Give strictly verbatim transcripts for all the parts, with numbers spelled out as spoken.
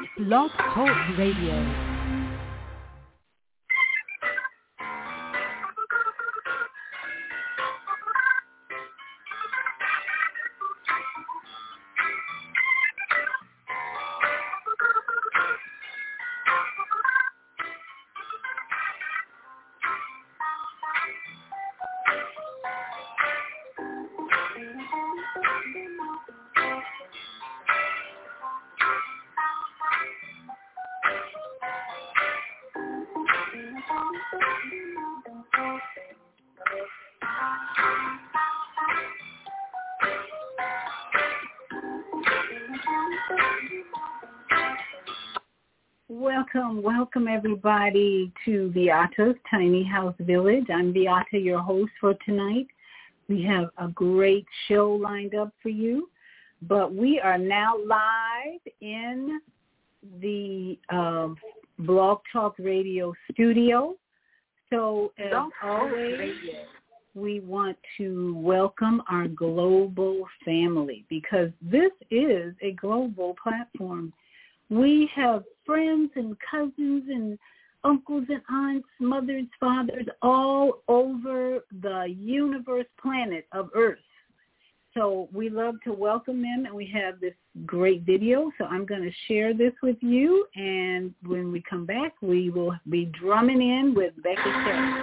Blog Talk Radio. Welcome, welcome everybody to Beata's Tiny House Village. I'm Beata, your host for tonight. We have a great show lined up for you, but we are now live in the uh, Blog Talk Radio studio. So as always, we want to welcome our global family because this is a global platform. We have friends and cousins and uncles and aunts, mothers, fathers, all over the universe planet of Earth. So we love to welcome them, and we have this great video. So I'm going to share this with you, and when we come back, we will be drumming in with Becky Terry.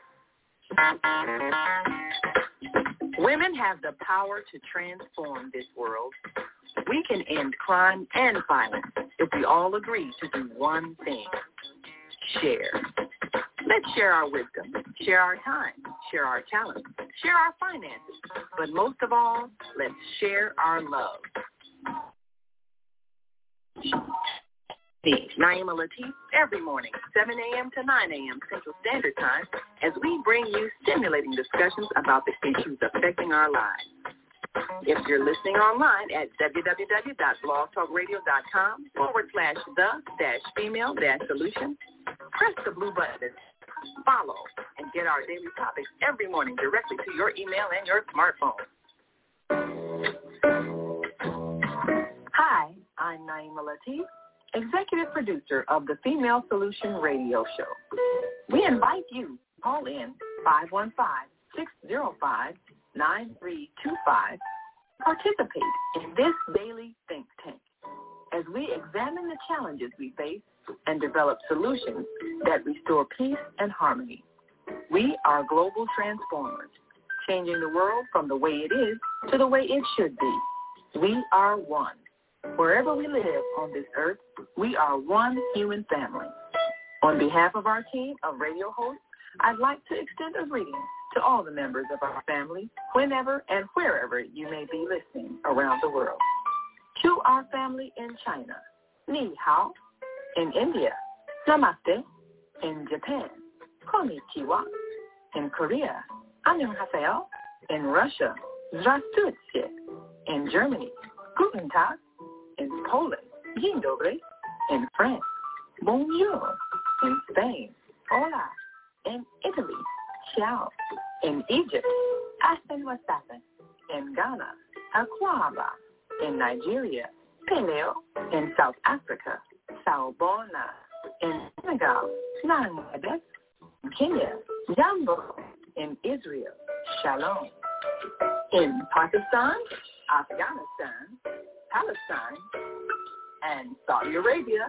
Women have the power to transform this world. We can end crime and violence if we all agree to do one thing: share. Let's share our wisdom, share our time, share our talent, share our finances, but most of all, let's share our love. Naima Latif every morning, seven a.m. to nine a.m. Central Standard Time, as we bring you stimulating discussions about the issues affecting our lives. If you're listening online at www.blogtalkradio.com forward slash the dash female dash solution, press the blue button, follow, and get our daily topics every morning directly to your email and your smartphone. Hi, I'm Naima Latif, executive producer of the Female Solution Radio Show. We invite you to call in five one five, six zero five, nine three two five. Participate in this daily think tank as we examine the challenges we face and develop solutions that restore peace and harmony. We are global transformers, changing the world from the way it is to the way it should be. We are one. Wherever we live on this earth, we are one human family. On behalf of our team of radio hosts, I'd like to extend a greeting to all the members of our family, whenever and wherever you may be listening around the world. To our family in China, Ni Hao. In India, Namaste. In Japan, Konnichiwa. In Korea, Annyeonghaseyo. In Russia, Здравствуйте. In Germany, Guten Tag. In Poland, Dzień dobry. In France, Bonjour. In Spain, Hola. In Italy, Ciao. In Egypt, Asen Wasafen. In Ghana, Akwaba. In Nigeria, Peleo. In South Africa, Sawubona. In Senegal, Nangabek. In Kenya, Jambo. In Israel, Shalom. In Pakistan, Afghanistan, Palestine, and Saudi Arabia,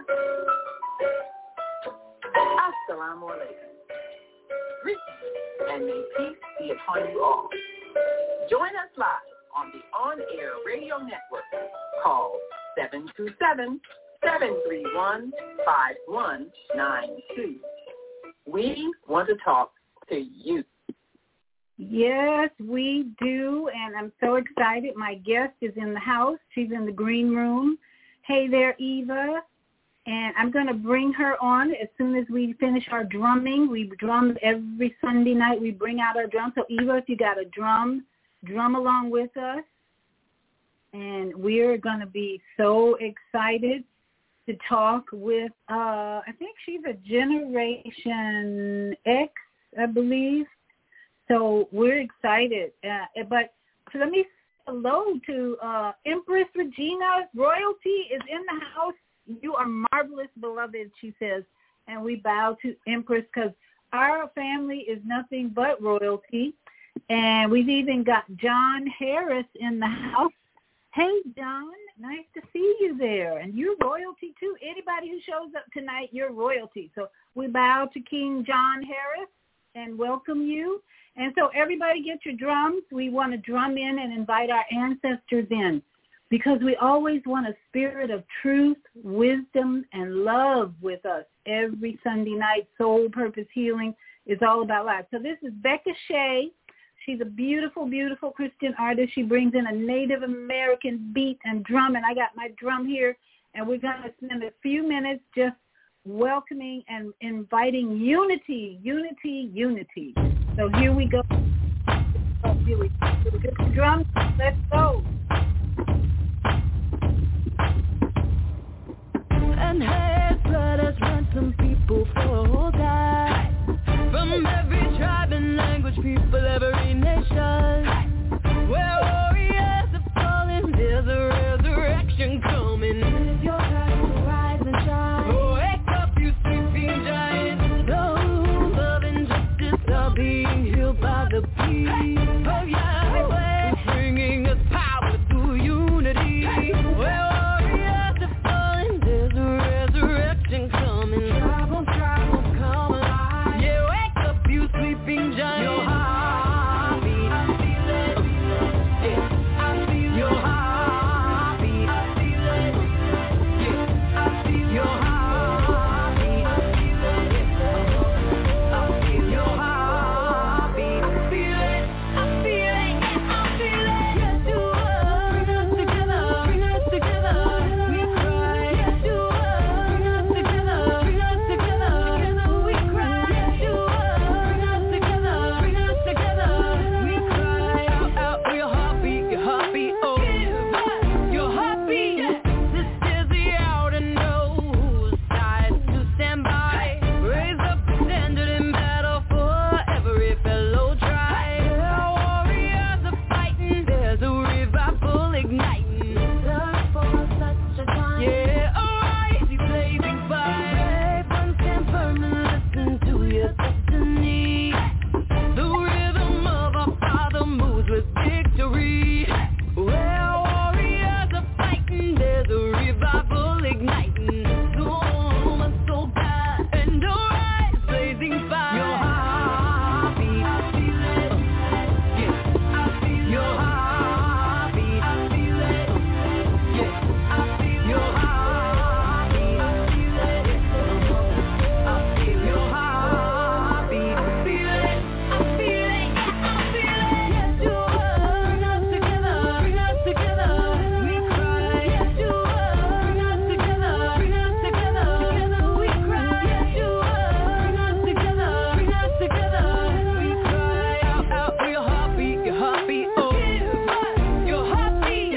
Assalamu alaikum. Greetings, and may peace be upon you all. Join us live on the on-air radio network called seven two seven, seven three one, five one nine two. We want to talk to you. Yes, we do, and I'm so excited. My guest is in the house. She's in the green room. Hey there, Eva. And I'm going to bring her on as soon as we finish our drumming. We drum every Sunday night. We bring out our drums. So, Eva, if you got a drum, drum along with us. And we're going to be so excited to talk with, uh, I think she's a Generation X, I believe. So we're excited. Uh, but so let me say hello to uh, Empress Regina. Royalty is in the house. You you are marvelous, beloved, she says. And we bow to Empress because our family is nothing but royalty. And we've even got John Harris in the house. Hey, John, nice to see you there. And you're royalty, too. Anybody who shows up tonight, you're royalty. So we bow to King John Harris and welcome you. And so everybody get your drums. We want to drum in and invite our ancestors in because we always want a spirit of truth, wisdom, and love with us every Sunday night. Soul Purpose Healing is all about life. So this is Becca Shea. She's a beautiful, beautiful Christian artist. She brings in a Native American beat and drum, and I got my drum here, and we're going to spend a few minutes just welcoming and inviting unity, unity, unity. So here we go. Here we go. Get the drums. Let's go. And hey, let us ransom people for die. From every tribe and language, people, every nation. Where warriors are falling, there's a resurrection coming. It's your time to rise and shine. Wake up, you sleeping giants. Those love and justice are being healed by the peace. Oh yeah, we're bringing us power through unity. Where warriors are falling, there's a resurrection coming. Tribal, tribal, come alive. Yeah, wake up, you sleeping giants. Your heartbeat, I feel it. Yeah, I feel your heartbeat. I feel it. Yeah, I feel your heartbeat. I feel it. Yeah, I feel your heartbeat. I feel it. I feel it. Yeah, I feel it. Yes, you are. Bring us together. Bring us together. We cry. Yes, you are. Bring us together. Bring us together. Together we cry. Yes, you are. Bring us together. Bring us together. We cry out, out for your heartbeat, your heartbeat. Oh, give us your heartbeat. This is the hour to know whose side to stand by. Raise up the standard in battle for every fellow tribe. Our warriors are fighting. There's a revival igniting. Search for such a time. Yeah, arise, you blazing fire. Brave ones stand firm and listen to your destiny. The rhythm of our Father moves with victory. Where warriors are fighting, there's a revival igniting. So much so bad, and arise, blazing fire. Your heartbeat, I feel it. Yeah, I feel your heartbeat. I feel it. Yeah, I feel your heartbeat. I feel it. I feel your heartbeat. I feel it. I feel it. Yeah, I feel it. Yes, you are. Bring us together. Bring us together. We cry. Yes, you are. Bring us together. Bring us together. Together we cry. Yes, you are. Bring us together. Bring us together. We cry out, out for your heartbeat, your heartbeat. Oh, give us your heartbeat.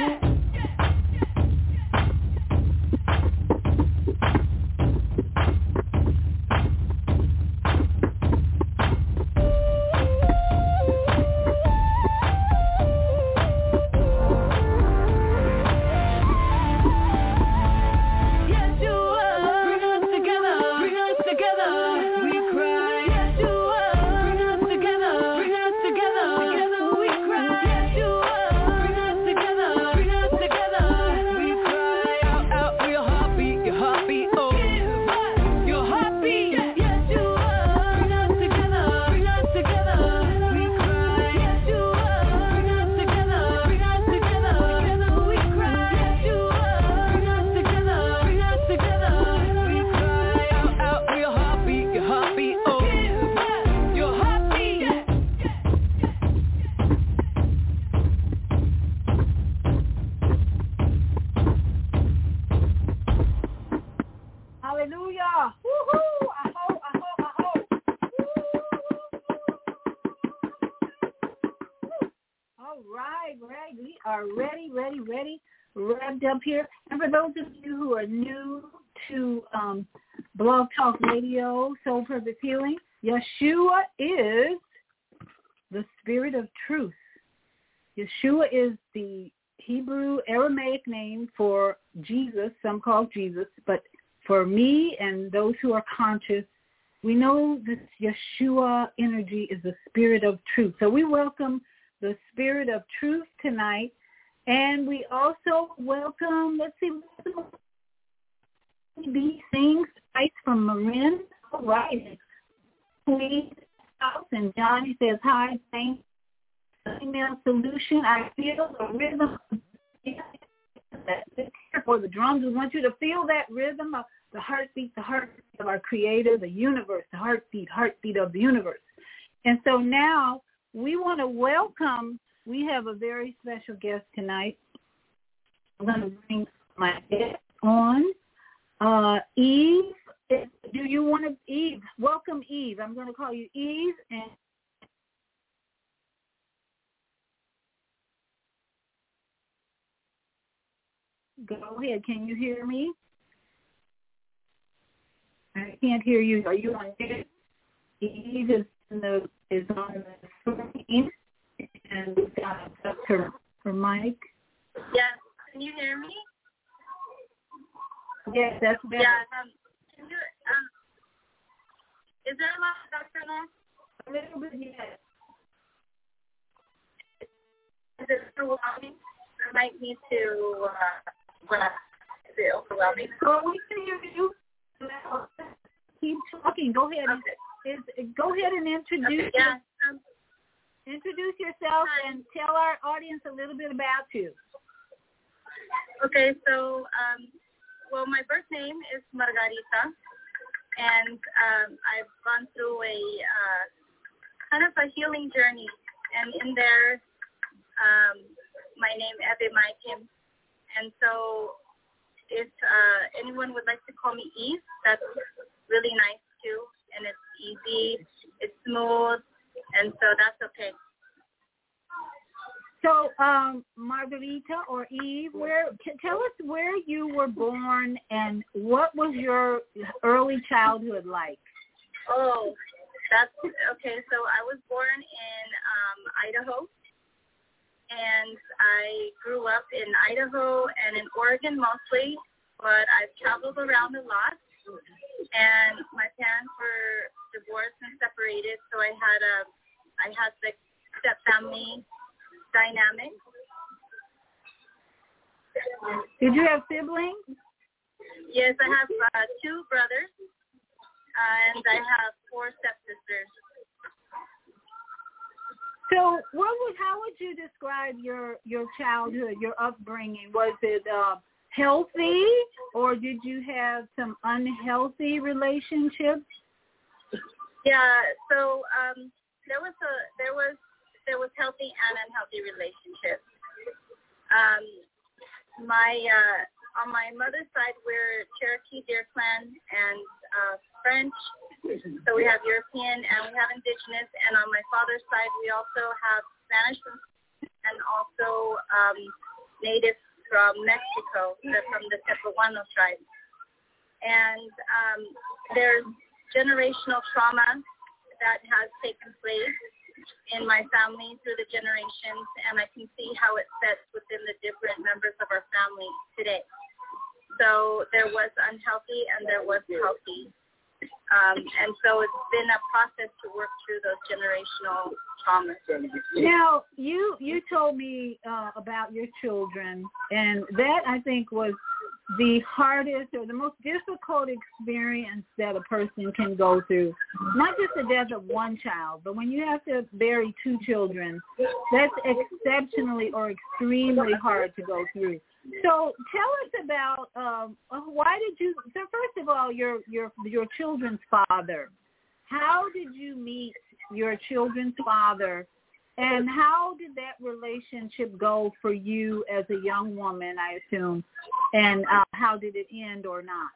Yes, you are. Bring us together. Bring us together. We cry. Yes, you are. Bring us together. Bring us together. Together we cry. Yes, you are. Bring us together. Bring us together. We cry out, out for your heartbeat, your heartbeat. Oh, give us your heartbeat. Yes, you are. Bring us together. Bring us together. We cry. Yes, you are. Bring us together. Bring us together. Together we cry. Yes, you are. Bring us together. Bring us together. We cry out, out for your heartbeat, your heartbeat. Oh, give us your heartbeat. Hallelujah. Woo-hoo. Aho, aho, aho. Woo. All right, right. We are ready, ready, ready, revved up here. And for those of you who are new to um, Blog Talk Radio, Soul Purpose Healing, Yeshua is the Spirit of Truth. Yeshua is the Hebrew Aramaic name for Jesus, some call Jesus, but for me and those who are conscious, we know this Yeshua energy is the spirit of truth. So we welcome the spirit of truth tonight. And we also welcome, let's see, these things, Spice from Marin. All right. Queen House, and Johnny says, hi, thanks. Female Solution, I feel a rhythm. For the drums, we want you to feel that rhythm of the heartbeat, the heartbeat of our Creator, the universe, the heartbeat, heartbeat of the universe. And so now we want to welcome, we have a very special guest tonight. I'm going to bring my guest on. Uh, Eve, do you want to, Eve, welcome Eve. I'm going to call you Eve. And go ahead. Can you hear me? I can't hear you. Are you on mute? Eve is, in the, is on the screen, and we've got her, her mic. Yes. Can you hear me? Yes, that's better. Yeah. Um, can you, um, is there a lot of background noise? A little bit, yes. Is it overwhelming? I might need to, uh, is it overwhelming? Well, we can hear you. Keep talking. Go ahead. Okay. Is, go ahead and introduce okay, yeah. um, introduce yourself hi. and tell our audience a little bit about you. Okay, so, um, well, my birth name is Margarita, and um, I've gone through a uh, kind of a healing journey, and in there, um, my name Ebe Maikim, and so if uh, anyone would like to call me Eve, that's really nice too, and it's easy, it's smooth, and so that's okay. So, um, Margarita or Eve, where t- tell us where you were born and what was your early childhood like? Oh, that's okay. So I was born in um, Idaho, and I grew up in Idaho and in Oregon mostly, but I've traveled around a lot. And my parents were divorced and separated, so I had a, I had the step family dynamic. Did you have siblings? Yes, I have uh, two brothers, and I have four stepsisters. So, what would how would you describe your your childhood, your upbringing? Was it uh, healthy, or did you have some unhealthy relationships? Yeah, so um, there was a there was there was healthy and unhealthy relationships. Um, my uh, on my mother's side, we're Cherokee, Deer Clan, and uh, French. So we have European and we have Indigenous. And on my father's side, we also have Spanish and also um, natives from Mexico, from the Tepehuano tribe. And um, there's generational trauma that has taken place in my family through the generations, and I can see how it sets within the different members of our family today. So there was unhealthy and there was healthy. Um, and so it's been a process to work through those generational traumas. Now, you you told me uh, about your children, and that I think was the hardest or the most difficult experience that a person can go through. Not just the death of one child, but when you have to bury two children, that's exceptionally or extremely hard to go through. So tell us about um, why did you? So first of all, your your your children's father. How did you meet your children's father, and how did that relationship go for you as a young woman? I assume, and uh, how did it end or not?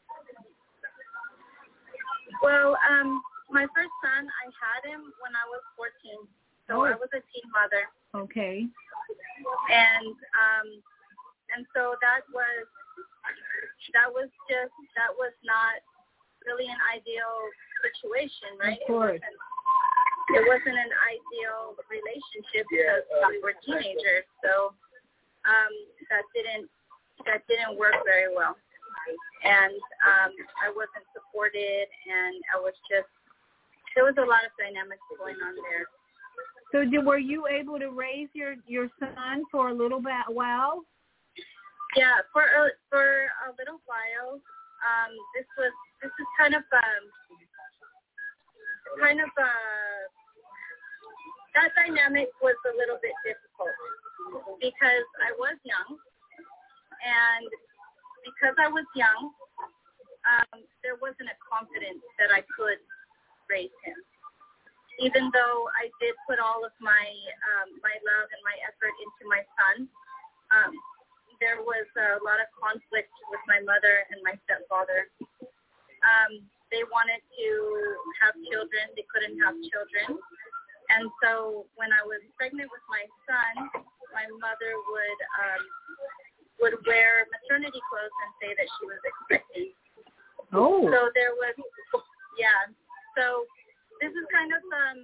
Well, um, my first son, I had him when I was fourteen, so oh. I was a teen mother. Okay. And um. And so that was that was just that was not really an ideal situation, right? Of course. It wasn't, it wasn't an ideal relationship because we were teenagers, so um, that didn't that didn't work very well. and um, I wasn't supported, and I was just, there was a lot of dynamics going on there. So did, were you able to raise your, your son for a little bit, while? Yeah, for a, for a little while. Um, this was, this is kind of, um, kind of, uh, that dynamic was a little bit difficult because I was young, and because I was young, um, there wasn't a confidence that I could raise him. Even though I did put all of my um, my love and my effort into my son, um, there was a lot of conflict with my mother and my stepfather. Um, they wanted to have children. They couldn't have children. And so when I was pregnant with my son, my mother would um, would wear maternity clothes and say that she was expecting. Oh. So there was, yeah. So this is kind of um,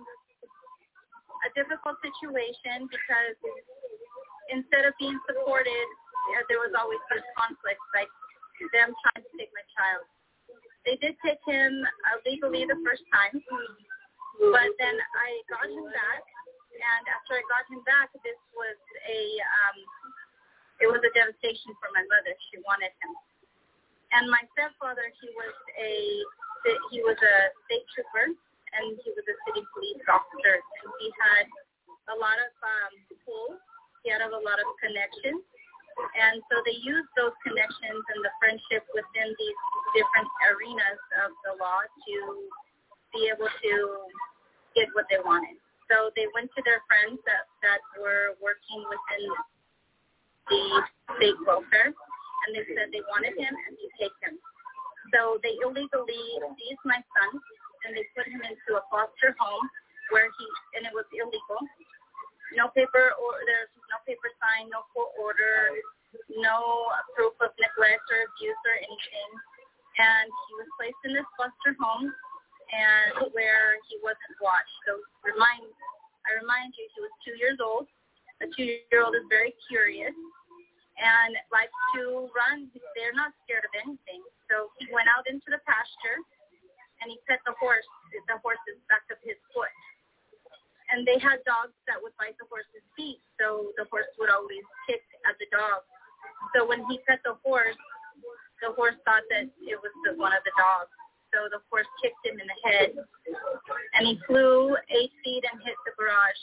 a difficult situation because instead of being supported, uh, there was always this conflict, like them trying to take my child. They did take him uh, legally the first time, but then I got him back, and after I got him back, this was a um, it was a devastation for my mother. She wanted him, and my stepfather, he was a he was a state trooper. And he was a city police officer, and he had a lot of um, pull. He had a lot of connections, and so they used those connections and the friendship within these different arenas of the law to be able to get what they wanted. So they went to their friends that, that were working within the state welfare, and they said they wanted him and to take him. So they illegally seized my son, and they put him into a foster home where he, and it was illegal. No paper, or there's no paper sign, no court order, no proof of neglect or abuse or anything. And he was placed in this foster home, and where he wasn't watched. So remind, I remind you, he was two years old. A two-year-old is very curious and likes to run. They're not scared of anything. So he went out into the pasture, and he pet the horse, the horse's back of his foot. And they had dogs that would bite the horse's feet, so the horse would always kick at the dog. So when he pet the horse, the horse thought that it was the, one of the dogs. So the horse kicked him in the head, and he flew eight feet and hit the garage.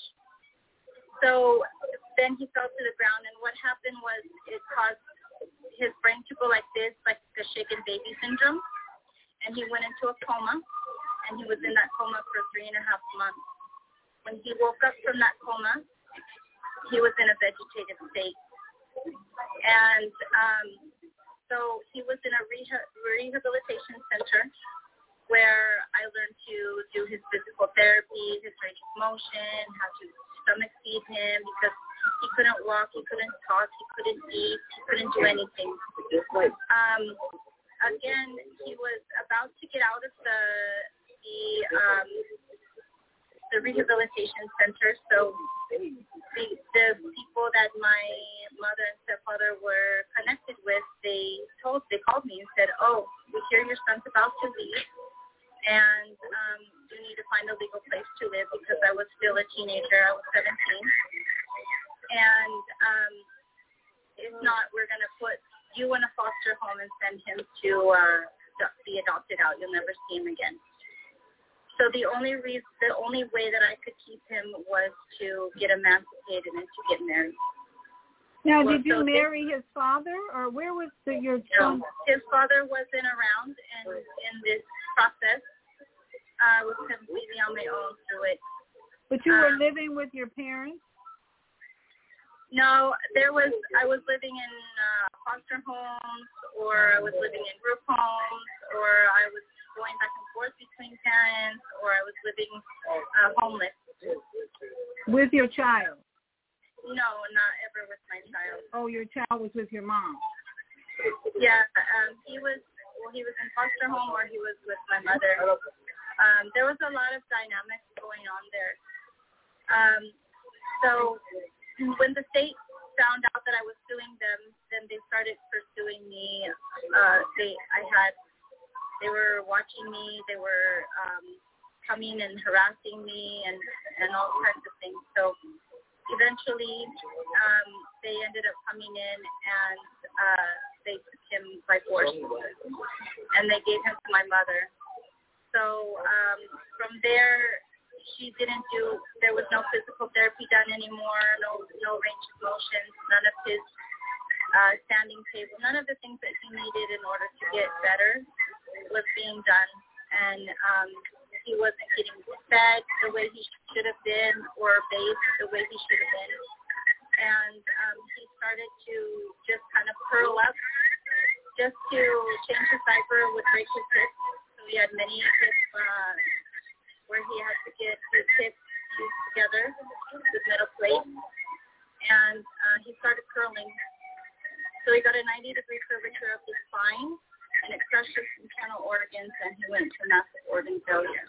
So then he fell to the ground, and what happened was it caused his brain to go like this, like the shaken baby syndrome. And he went into a coma, and he was in that coma for three and a half months. When he woke up from that coma, he was in a vegetative state. And um, so he was in a reha- rehabilitation center where I learned to do his physical therapy, his range of motion, how to stomach feed him because he couldn't walk, he couldn't talk, he couldn't eat, he couldn't do anything. Um, Again, he was about to get out of the the um, the rehabilitation center. So the the people that my mother and stepfather were connected with, they told they called me and said, "Oh, we hear your son's about to leave, and um, you need to find a legal place to live because I was still a teenager. I was seventeen, and um, if not, we're gonna put you in a foster home and send him to uh, be adopted out. You'll never see him again." So the only reason, the only way that I could keep him was to get emancipated and to get married. Now, well, did you so marry this, his father, or where was the, your no, son? His father wasn't around in, in this process. I was completely on my own through it. But you um, were living with your parents? No, there was, I was living in uh, foster homes, or I was living in group homes, or I was going back and forth between parents, or I was living uh, homeless. With your child? No, not ever with my child. Oh, your child was with your mom? Yeah, um, he was, well, he was in foster home, or he was with my mother. Um, there was a lot of dynamics going on there. Um, so when the state found out that I was suing them, then they started pursuing me. Uh, they, I had, they were watching me. They were um, coming and harassing me and, and all kinds of things. So eventually, um, they ended up coming in and uh, they took him by force, and they gave him to my mother. So um, from there, she didn't do, there was no physical therapy done anymore, no no range of motion, none of his uh, standing table, none of the things that he needed in order to get better was being done. And um, he wasn't getting fed the way he should have been or bathed the way he should have been. And um, he started to just kind of curl up just to change his diaper would break his hips. So he had many hip uh, where he had to get his hips fused together with metal plates, and uh, he started curling. So he got a ninety degree curvature of his spine, and it crushed his internal organs, and he went to massive organ failure.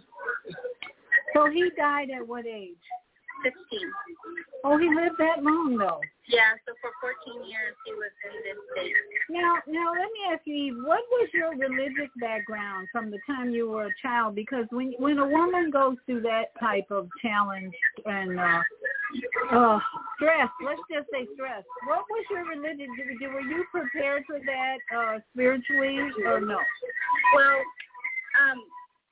So he died at what age? sixteen. Oh, he lived that long, though. Yeah, so for fourteen years he was in this state. Now, now let me ask you, Eve, what was your religious background from the time you were a child? Because when when a woman goes through that type of challenge and uh, uh, stress, let's just say stress, what was your religion? Were you prepared for that uh, spiritually or no? Well, um,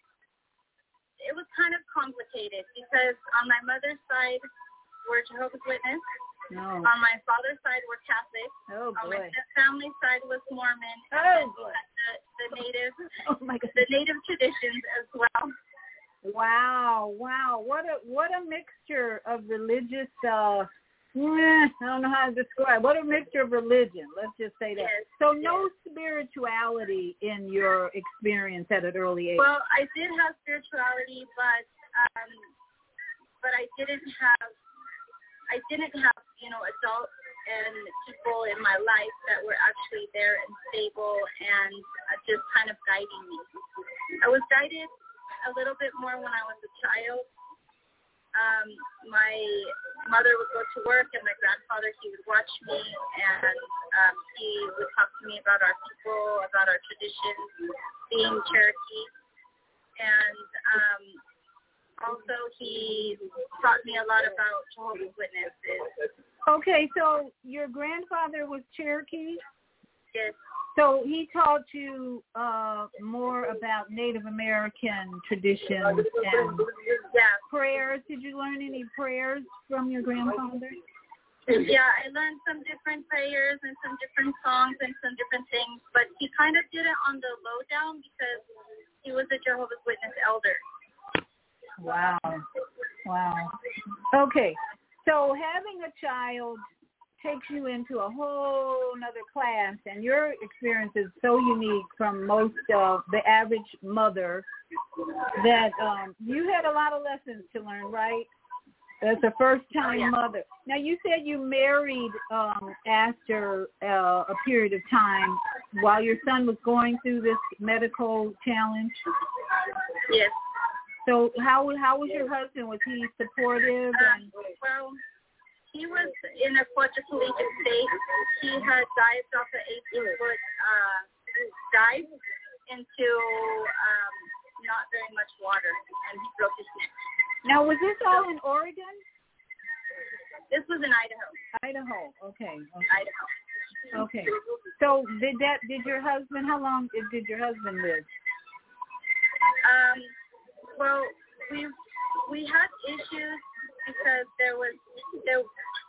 it was kind of complicated because on my mother's side, we're Jehovah's Witness. No. On my father's side, we're Catholic. Oh, on boy. my family side was Mormon. Oh, boy. The, the native, oh my God. the native traditions as well. Wow, wow. What a what a mixture of religious, uh, eh, I don't know how to describe, what a mixture of religion, let's just say that. Yes, so yes. no spirituality in your experience at an early age? Well, I did have spirituality, but um, but I didn't have, I didn't have, you know, adults and people in my life that were actually there and stable and uh, just kind of guiding me. I was guided a little bit more when I was a child. Um, my mother would go to work, and my grandfather, he would watch me, and um, he would talk to me about our people, about our traditions, being Cherokee. And um, also he taught me a lot about Jehovah's Witnesses. Okay, so your grandfather was Cherokee? Yes. So he taught you uh, more about Native American traditions and yeah. prayers. Did you learn any prayers from your grandfather? Yeah, I learned some different prayers and some different songs and some different things, but he kind of did it on the lowdown because he was a Jehovah's Witness elder. Wow. Wow. Okay, so having a child takes you into a whole nother class, and your experience is so unique from most of uh, the average mother that um, you had a lot of lessons to learn, right? As a first-time oh, yeah. mother. Now, you said you married um, after uh, a period of time while your son was going through this medical challenge? Yes. So how how was your husband? Was he supportive? Um, And well, he was in a quadriplegic state. He had dived off an eighteen-foot uh, dive into um, not very much water, and he broke his neck. now, was this all in Oregon? This was in Idaho. Idaho. Okay. Okay. Idaho. Okay. So did that? Did your husband? How long did, did your husband live? Um. Well, we we had issues because there was there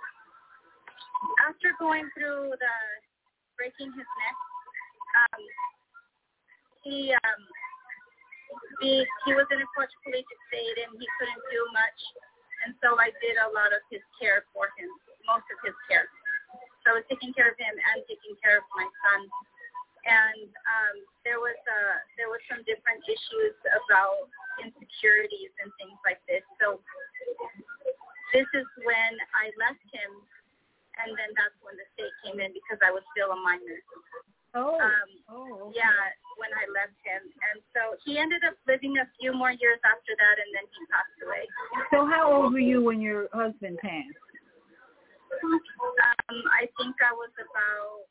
after going through the breaking his neck, um, he um, he he was in a quadriplegic state and he couldn't do much, and so I did a lot of his care for him, most of his care. So I was taking care of him and taking care of my son, and um, there was uh, there was some different issues about insecurities and things like this. So this is when I left him, and then that's when the state came in because I was still a minor. Oh, um, oh okay. Yeah, when I left him. And so he ended up living a few more years after that, and then he passed away. So how old were you when your husband passed? Um, I think I was about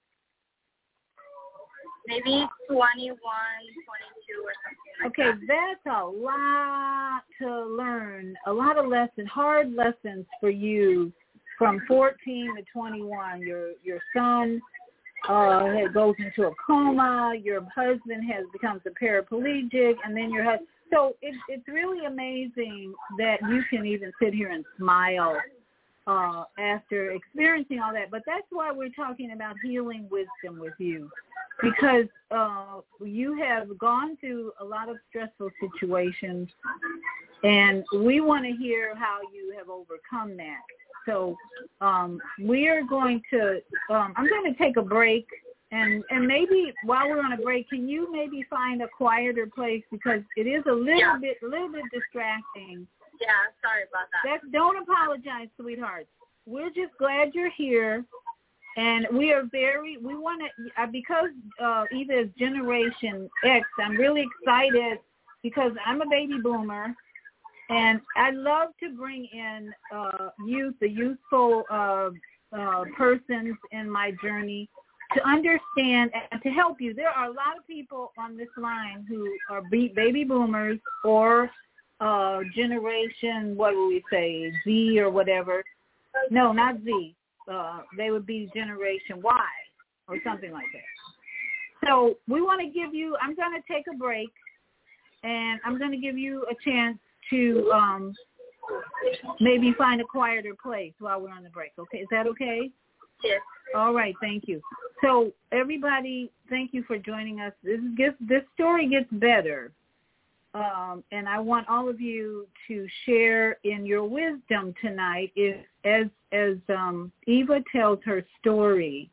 maybe twenty-one, twenty-two or something like okay, that. Okay, that's a lot to learn, a lot of lessons, hard lessons for you from fourteen to twenty-one. Your your son uh, goes into a coma, your husband has becomes a paraplegic, and then your husband. So it, it's really amazing that you can even sit here and smile uh, after experiencing all that. But that's why we're talking about healing wisdom with you, because uh, you have gone through a lot of stressful situations, and we want to hear how you have overcome that. So um, we are going to, um, I'm going to take a break. And and maybe while we're on a break, can you maybe find a quieter place, because it is a little yeah. bit a little bit distracting. Yeah, sorry about that. That's, don't apologize, sweetheart. We're just glad you're here, and we are very we want to uh, because uh, Eva is Generation X. I'm really excited because I'm a baby boomer, and I love to bring in uh, youth, the youthful uh, uh, persons in my journey, to understand and to help you. There are a lot of people on this line who are baby boomers or uh, generation, what would we say, Z or whatever. No, not Z. Uh, they would be Generation Y or something like that. So we want to give you, I'm going to take a break, and I'm going to give you a chance to um, maybe find a quieter place while we're on the break. Okay, is that okay? Yes. All right, thank you. So everybody, thank you for joining us. This gets, this story gets better, um, and I want all of you to share in your wisdom tonight. If as as um, Eva tells her story,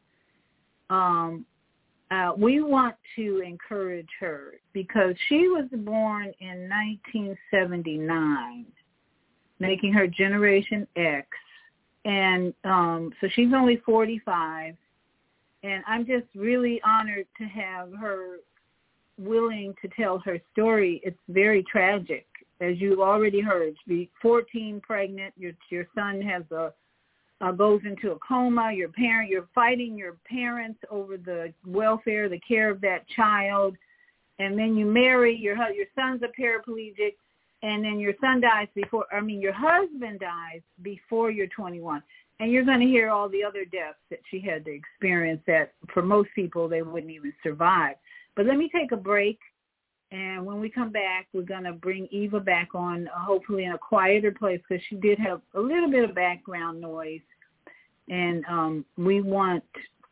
um, uh, we want to encourage her, because she was born in nineteen seventy-nine, making her Generation X. And um, so she's only forty-five, and I'm just really honored to have her willing to tell her story. It's very tragic, as you've already heard. Be fourteen pregnant, your your son has a uh, goes into a coma. Your parent, you're fighting your parents over the welfare, the care of that child, and then you marry. Your your son's a paraplegic. And then your son dies before, I mean, your husband dies before you're twenty-one. And you're going to hear all the other deaths that she had to experience that for most people they wouldn't even survive. But let me take a break. And when we come back, we're going to bring Eva back on, uh, hopefully in a quieter place, because she did have a little bit of background noise. And um, we want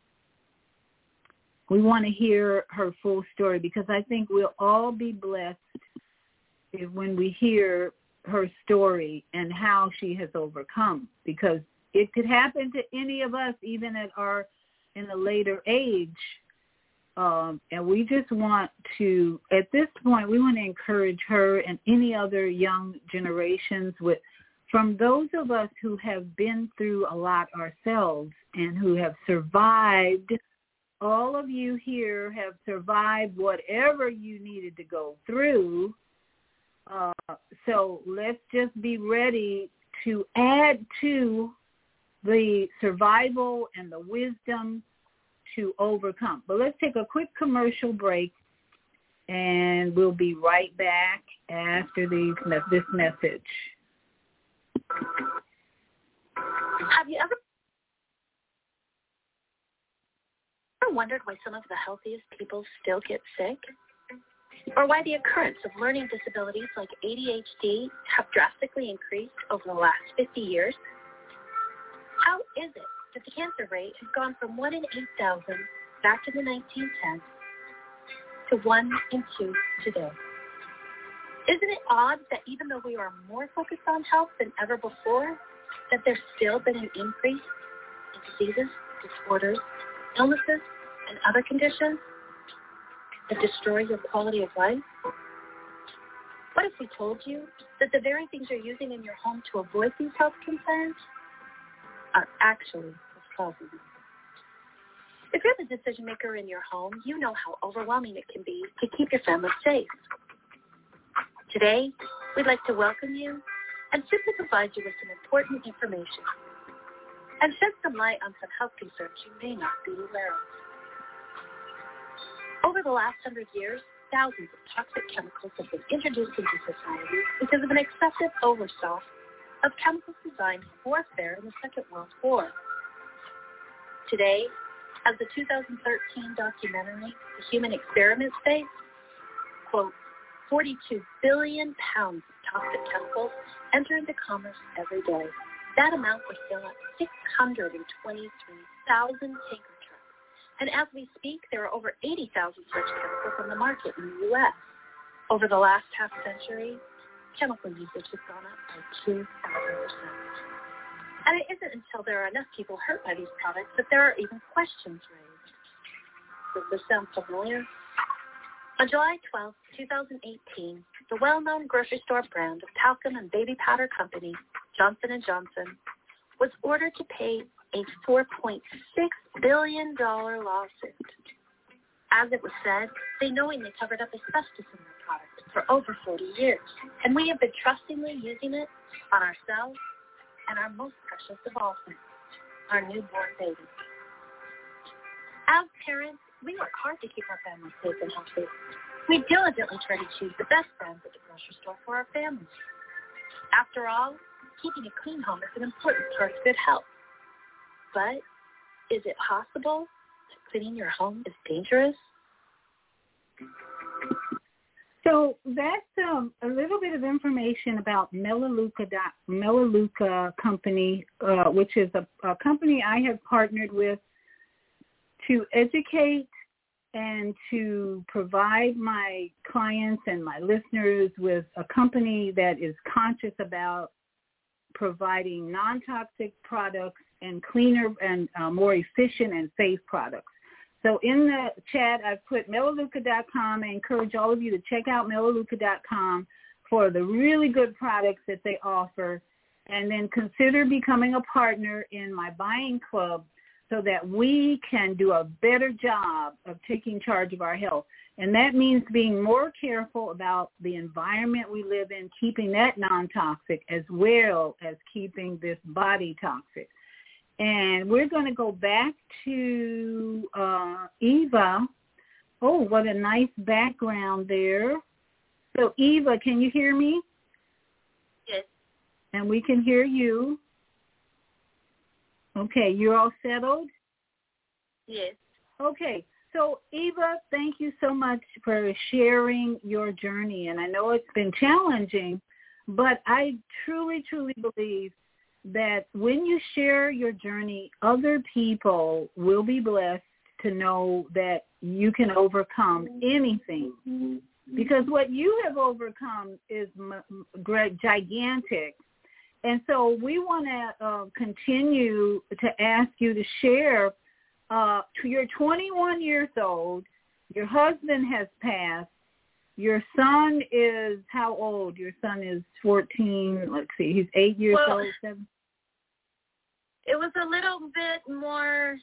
we want to hear her full story, because I think we'll all be blessed when we hear her story and how she has overcome, because it could happen to any of us, even at our in a later age. Um, and we just want to, at this point, we want to encourage her and any other young generations with, from those of us who have been through a lot ourselves and who have survived. All of you here have survived whatever you needed to go through. Uh, so let's just be ready to add to the survival and the wisdom to overcome. But let's take a quick commercial break, and we'll be right back after these, this message. Have you ever wondered why some of the healthiest people still get sick? Or why the occurrence of learning disabilities like A D H D have drastically increased over the last fifty years? How is it that the cancer rate has gone from one in eight thousand back in the nineteen tens to one in two today? Isn't it odd that even though we are more focused on health than ever before, that there's still been an increase in diseases, disorders, illnesses, and other conditions that destroy your quality of life? What if we told you that the very things you're using in your home to avoid these health concerns are actually what's causing them? If you're the decision maker in your home, you know how overwhelming it can be to keep your family safe. Today, we'd like to welcome you and simply provide you with some important information. and shed some light on some health concerns you may not be aware of. Over the last hundred years, thousands of toxic chemicals have been introduced into society because of an excessive overstock of chemicals designed for warfare in the Second World War. Today, as the two thousand thirteen documentary, The Human Experiment states, quote, forty-two billion pounds of toxic chemicals enter into commerce every day. That amount would fill up six hundred twenty-three thousand tanker trucks. And as we speak, there are over eighty thousand such chemicals on the market in the U S. Over the last half century, chemical usage has gone up by two thousand percent. And it isn't until there are enough people hurt by these products that there are even questions raised. Does this sound familiar? On July twelfth, twenty eighteen, the well-known grocery store brand of talcum and baby powder company, Johnson and Johnson, was ordered to pay a four point six billion dollars lawsuit. As it was said, they knowingly covered up asbestos in their product for over forty years, and we have been trustingly using it on ourselves and our most precious of all things, our newborn baby. As parents, we work hard to keep our families safe and healthy. We diligently try to choose the best brands at the grocery store for our families. After all, keeping a clean home is an important part of good health. But is it possible that cleaning your home is dangerous? So that's um, a little bit of information about Melaleuca, Melaleuca Company, uh, which is a, a company I have partnered with to educate and to provide my clients and my listeners with a company that is conscious about providing non-toxic products and cleaner and uh, more efficient and safe products. So in the chat, I've put Melaleuca dot com. I encourage all of you to check out Melaleuca dot com for the really good products that they offer, and then consider becoming a partner in my buying club so that we can do a better job of taking charge of our health. And that means being more careful about the environment we live in, keeping that non-toxic as well as keeping this body toxic. And we're going to go back to uh, Eva. Oh, what a nice background there. So, Eva, can you hear me? Yes. And we can hear you. Okay, you're all settled? Yes. Okay, so Eva, thank you so much for sharing your journey. And I know it's been challenging, but I truly, truly believe that when you share your journey, other people will be blessed to know that you can overcome anything. Because what you have overcome is m- gigantic. And so we want to uh, continue to ask you to share. Uh, you're twenty-one years old. Your husband has passed. Your son is how old? Your son is fourteen. Let's see. He's eight years well, old. Seven. It was a little bit more.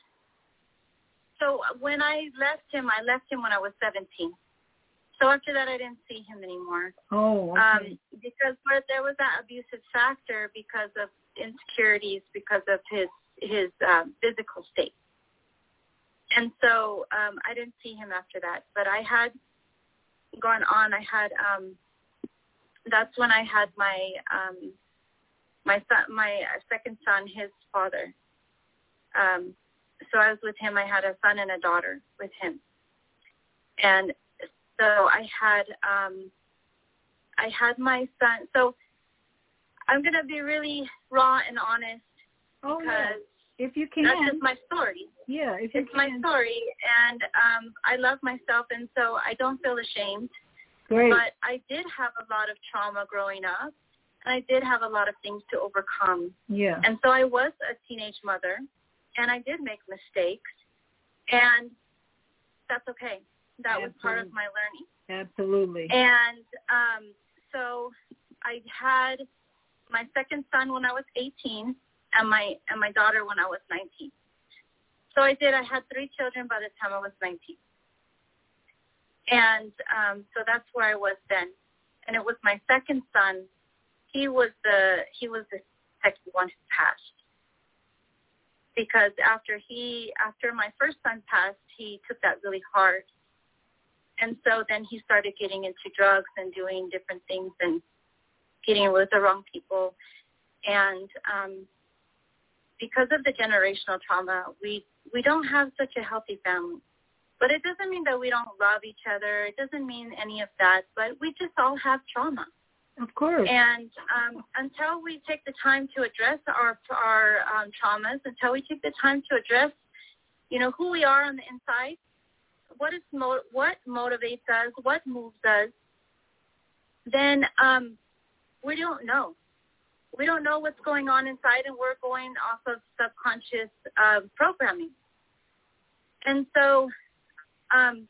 So when I left him, I left him when I was seventeen. So after that, I didn't see him anymore. Oh, okay. Um, because there was that abusive factor because of insecurities, because of his his um, physical state. And so um, I didn't see him after that. But I had gone on. I had um, that's when I had my um, my son, my second son, his father. Um, so I was with him. I had a son and a daughter with him, and so I had um, I had my son. So I'm going to be really raw and honest oh, because yeah. If you can. That's just my story. Yeah, if you it's can. my story, and um, I love myself, and so I don't feel ashamed. Great. But I did have a lot of trauma growing up, and I did have a lot of things to overcome. Yeah. And so I was a teenage mother, and I did make mistakes, and that's okay. That Absolutely. was part of my learning. Absolutely. And um, so I had my second son when I was eighteen, and my and my daughter when I was nineteen. So I did. I had three children by the time I was nineteen. And um, so that's where I was then. And it was my second son. He was the he was the second one who passed. because after he, after my first son passed, he took that really hard. And so then he started getting into drugs and doing different things and getting with the wrong people. And um, because of the generational trauma, we, we don't have such a healthy family. But it doesn't mean that we don't love each other. It doesn't mean any of that. But we just all have trauma. Of course. And um, until we take the time to address our our um, traumas, until we take the time to address, you know, who we are on the inside, what is mo- what motivates us, what moves us, then um, we don't know. We don't know what's going on inside, and we're going off of subconscious uh, programming. And so um,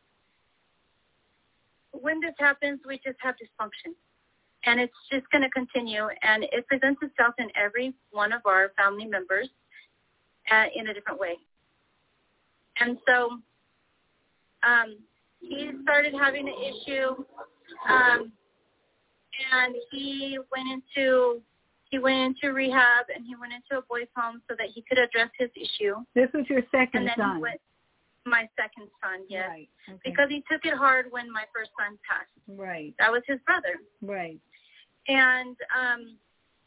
when this happens, we just have dysfunction. And it's just going to continue, and it presents itself in every one of our family members uh, in a different way. And so um, he started having an issue, um, and he went into he went into rehab, and he went into a boys' home so that he could address his issue. This was your second and then son. He went, my second son, yes, right. Okay. because he took it hard when my first son passed. Right. That was his brother. Right. And um,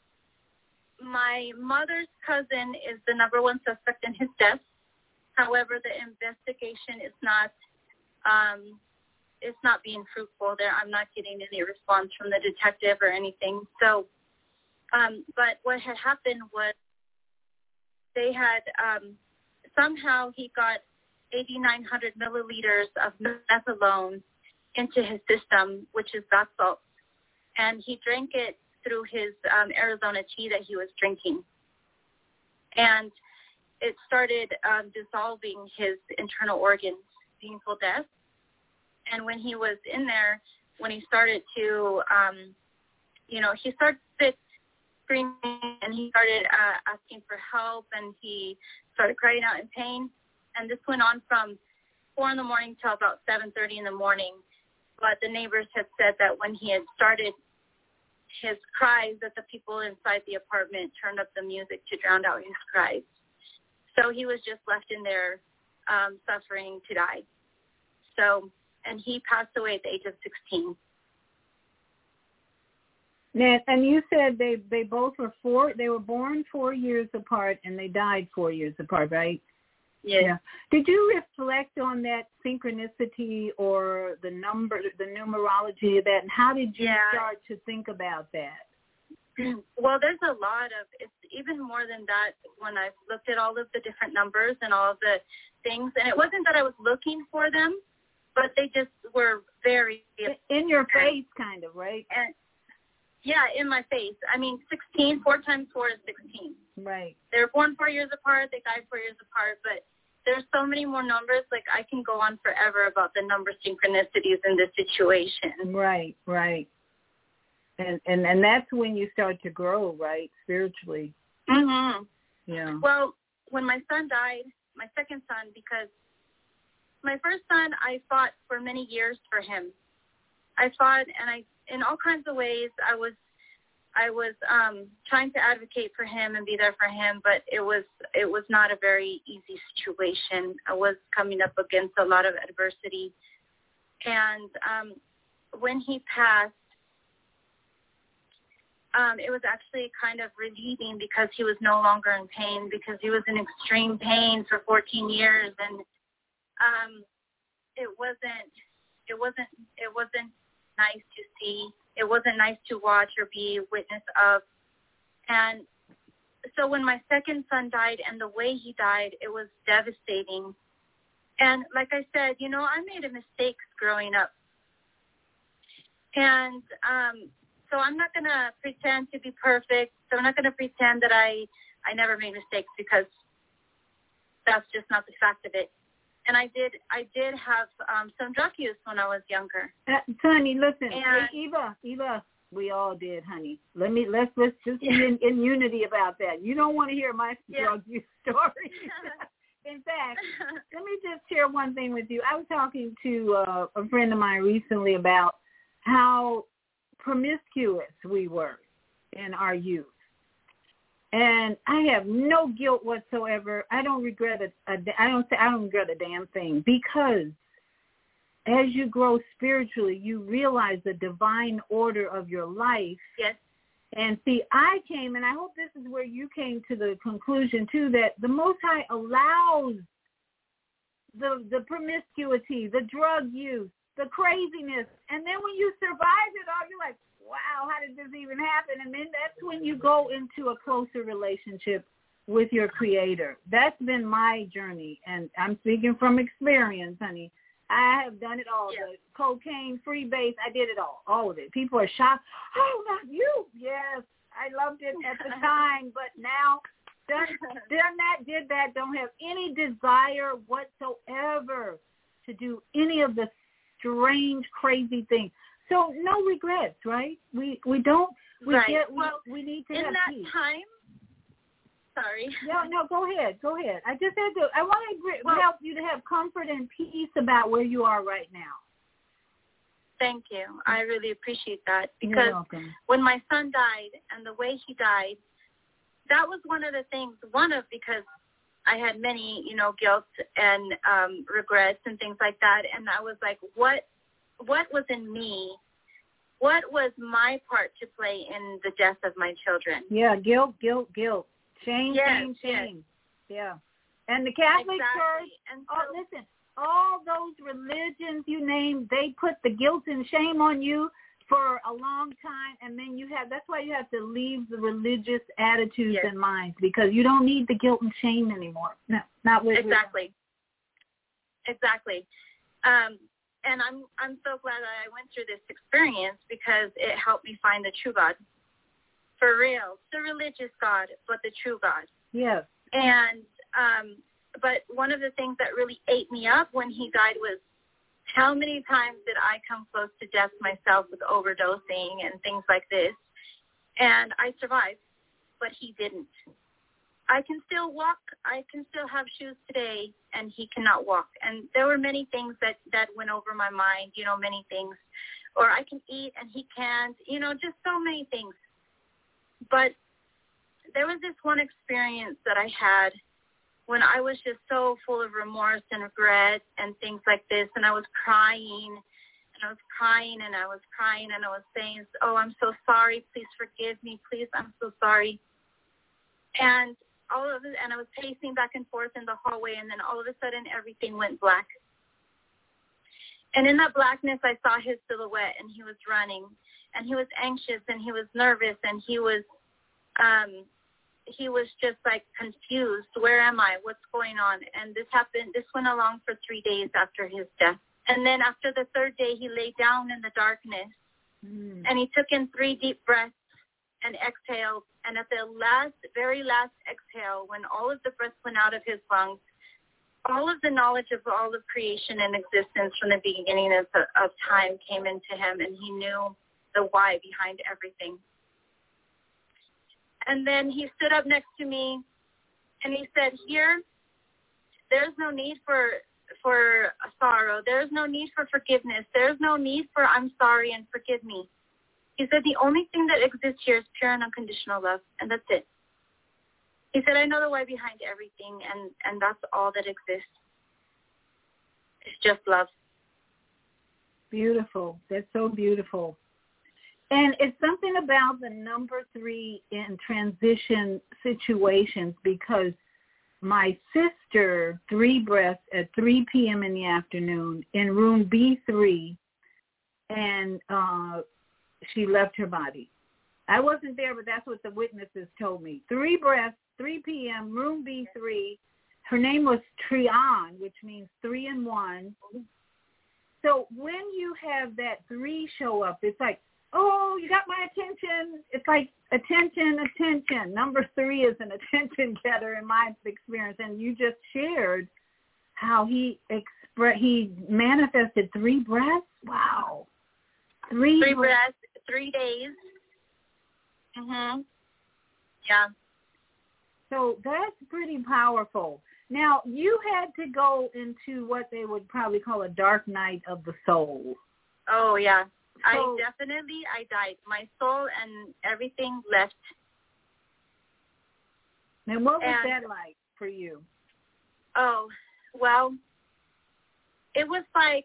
my mother's cousin is the number one suspect in his death. However, the investigation is not um, it's not being fruitful. There, I'm not getting any response from the detective or anything. So, um, but what had happened was they had um, somehow he got eighty-nine hundred milliliters of methadone into his system, which is bath salts. And he drank it through his um, Arizona tea that he was drinking. And it started um, dissolving his internal organs, painful death. And when he was in there, when he started to, um, you know, he started screaming and he started uh, asking for help, and he started crying out in pain. And this went on from four in the morning till about seven thirty in the morning. But the neighbors had said that when he had started his cries, that the people inside the apartment turned up the music to drown out his cries. So he was just left in there um, suffering to die. So, and he passed away at the age of sixteen. Now, and you said they, they both were four, they were born four years apart and they died four years apart, right? Yes. Yeah. Did you reflect on that synchronicity or the number, the numerology of that, and how did you yeah. start to think about that? Well, there's a lot of, it's even more than that when I've looked at all of the different numbers and all of the things. And it wasn't that I was looking for them, but they just were very... In your face, kind of, right? And yeah, in my face. I mean, sixteen, four times four is sixteen. Right. They were born four years apart. They died four years apart. But there's so many more numbers. Like, I can go on forever about the number synchronicities in this situation. Right, right. And, and and that's when you start to grow, right, spiritually. Mm-hmm. Yeah. Well, when my son died, my second son, because my first son, I fought for many years for him. I fought, and I, in all kinds of ways, I was, I was um, trying to advocate for him and be there for him, but it was, it was not a very easy situation. I was coming up against a lot of adversity, and um, when he passed, Um, it was actually kind of relieving because he was no longer in pain, because he was in extreme pain for fourteen years, and um, it wasn't, it wasn't, it wasn't nice to see. It wasn't nice to watch or be witness of. And so when my second son died and the way he died, it was devastating. And like I said, you know, I made a mistake growing up, and um, so I'm not going to pretend to be perfect. So I'm not going to pretend that I, I never made mistakes, because that's just not the fact of it. And I did I did have um, some drug use when I was younger. Uh, honey, listen, and, Eva, Eva, we all did, honey. Let me let's let's just yeah. be in, in unity about that. You don't want to hear my yeah. drug use story. In fact, let me just share one thing with you. I was talking to uh, a friend of mine recently about how promiscuous we were in our youth. And I have no guilt whatsoever. I don't regret it. I don't say I don't regret a damn thing, because as you grow spiritually, you realize the divine order of your life. Yes. And see, I came, and I hope this is where you came to the conclusion too, that the Most High allows the the promiscuity, the drug use, the craziness, and then when you survive it all, you're like, wow, how did this even happen? And then that's when you go into a closer relationship with your Creator. That's been my journey, and I'm speaking from experience, honey. I have done it all. Yeah. The cocaine, freebase, I did it all, all of it. People are shocked. Oh, not you. Yes, I loved it at the time, but now done, done that, did that, don't have any desire whatsoever to do any of the strange, crazy things. So no regrets, right? We we don't. We right. get. We, well, we need to in have that peace. time. Sorry. No, no. Go ahead. Go ahead. I just had to. I want to well, help you to have comfort and peace about where you are right now. Thank you. I really appreciate that, You're because welcome. when my son died and the way he died, that was one of the things. One of because I had many, you know, guilt and um, regrets and things like that, and I was like, what. What was in me? What was my part to play in the death of my children? Yeah, guilt, guilt, guilt. Shame, yes, shame, shame. Yes. Yeah. And the Catholic exactly. Church, and oh, so, listen, all those religions you name, they put the guilt and shame on you for a long time, and then you have, that's why you have to leave the religious attitudes yes. and minds, because you don't need the guilt and shame anymore. No, not with Exactly. With, exactly. Um, And I'm I'm so glad that I went through this experience, because it helped me find the true God. For real. The religious God, but the true God. Yes. And, um, but one of the things that really ate me up when he died was how many times did I come close to death myself with overdosing and things like this. And I survived, but he didn't. I can still walk. I can still have shoes today, and he cannot walk. And there were many things that, that went over my mind, you know, many things. Or I can eat, and he can't, you know, just so many things. But there was this one experience that I had when I was just so full of remorse and regret and things like this, and I was crying, and I was crying, and I was crying, and I was saying, oh, I'm so sorry. Please forgive me. Please, I'm so sorry. And all of it, and I was pacing back and forth in the hallway, and then all of a sudden everything went black. And in that blackness, I saw his silhouette, and he was running, and he was anxious, and he was nervous, and he was, um, he was just like confused. Where am I? What's going on? And this happened. This went along for three days after his death. And then after the third day, he lay down in the darkness, mm. and he took in three deep breaths and exhaled. And at the last, very last exhale, when all of the breath went out of his lungs, all of the knowledge of all of creation and existence from the beginning of, the, of time came into him, and he knew the why behind everything. And then he stood up next to me, and he said, here, there's no need for for sorrow. There's no need for forgiveness. There's no need for I'm sorry and forgive me. He said, the only thing that exists here is pure and unconditional love, and that's it. He said, I know the why behind everything, and, and that's all that exists. It's just love. Beautiful. That's so beautiful. And it's something about the number three in transition situations, because my sister, three breaths at three p.m. in the afternoon in room B three, and uh, she left her body. I wasn't there, but that's what the witnesses told me. Three breaths, three p.m., room B three. Her name was Trian, which means three and one. So when you have that three show up, it's like, oh, you got my attention. It's like attention, attention. Number three is an attention getter in my experience. And you just shared how he expre- he manifested three breaths. Wow. Three, three breaths, three days. Mm-hmm. Yeah. So that's pretty powerful. Now, you had to go into what they would probably call a dark night of the soul. Oh, yeah. So, I definitely, I died. My soul and everything left. And what was and, that like for you? Oh, well, it was like,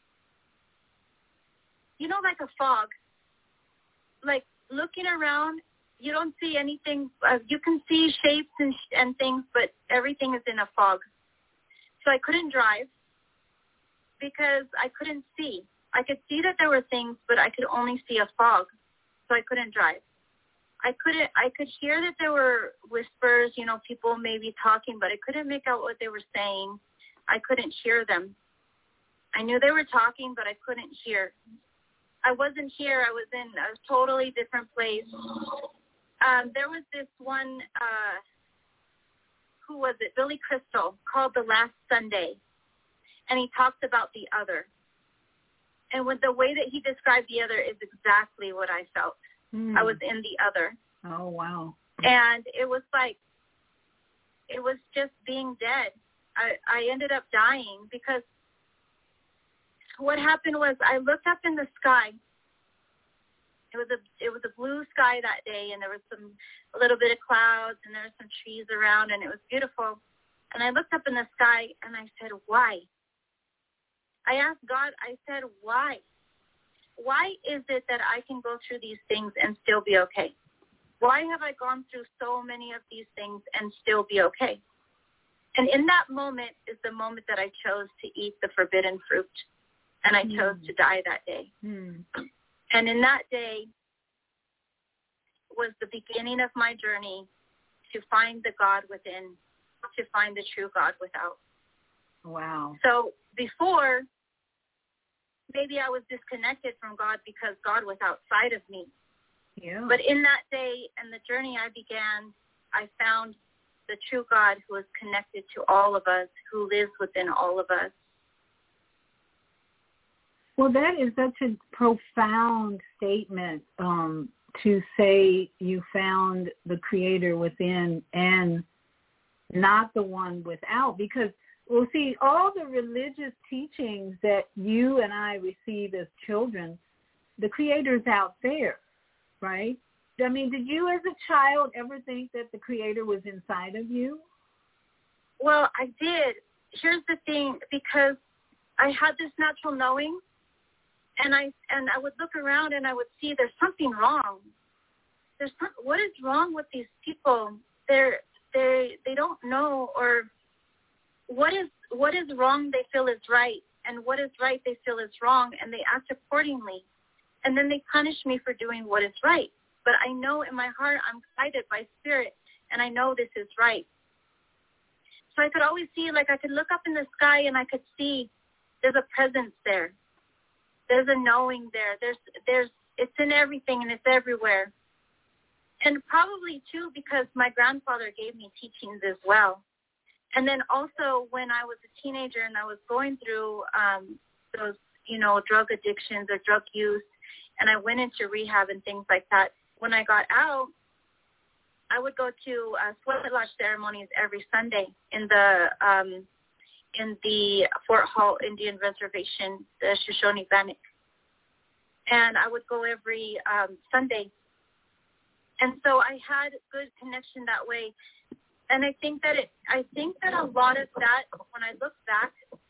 you know, like a fog. Like looking around, you don't see anything. Uh, you can see shapes and, sh- and things, but everything is in a fog. So I couldn't drive because I couldn't see. I could see that there were things, but I could only see a fog, so I couldn't drive. I couldn't. I could hear that there were whispers, you know, people maybe talking, but I couldn't make out what they were saying. I couldn't hear them. I knew they were talking, but I couldn't hear. I wasn't here. I was in a totally different place. Um, there was this one, uh, who was it? Billy Crystal, called The Last Sunday, and he talked about the other. And with the way that he described the other is exactly what I felt. Mm. I was in the other. Oh, wow. And it was like, it was just being dead. I, I ended up dying because what happened was I looked up in the sky. It was a it was a blue sky that day, and there was some a little bit of clouds, and there were some trees around, and it was beautiful. And I looked up in the sky, and I said, why? I asked God, I said, why? Why is it that I can go through these things and still be okay? Why have I gone through so many of these things and still be okay? And in that moment is the moment that I chose to eat the forbidden fruit, and I chose mm. to die that day. Mm. And in that day was the beginning of my journey to find the God within, to find the true God without. Wow. So before, maybe I was disconnected from God because God was outside of me. Yeah. But in that day and the journey I began, I found the true God who is connected to all of us, who lives within all of us. Well, that is such a profound statement um, to say you found the Creator within and not the one without, because, well, see, all the religious teachings that you and I receive as children, the Creator's out there, right? I mean, did you as a child ever think that the Creator was inside of you? Well, I did. Here's the thing, because I had this natural knowing, and I and I would look around and I would see there's something wrong. There's some, what is wrong with these people? They're they they don't know, or what is what is wrong they feel is right, and what is right they feel is wrong, and they act accordingly, and then they punish me for doing what is right. But I know in my heart I'm guided by Spirit, and I know this is right. So I could always see, like I could look up in the sky and I could see there's a presence there. There's a knowing there. There's, there's, it's in everything and it's everywhere. And probably, too, because my grandfather gave me teachings as well. And then also when I was a teenager and I was going through um, those, you know, drug addictions or drug use, and I went into rehab and things like that, when I got out, I would go to uh, sweat lodge ceremonies every Sunday in the um, in the Fort Hall Indian Reservation, the Shoshone Bannock. And I would go every um, Sunday. And so I had good connection that way. And I think that it, I think that a lot of that, when I look back,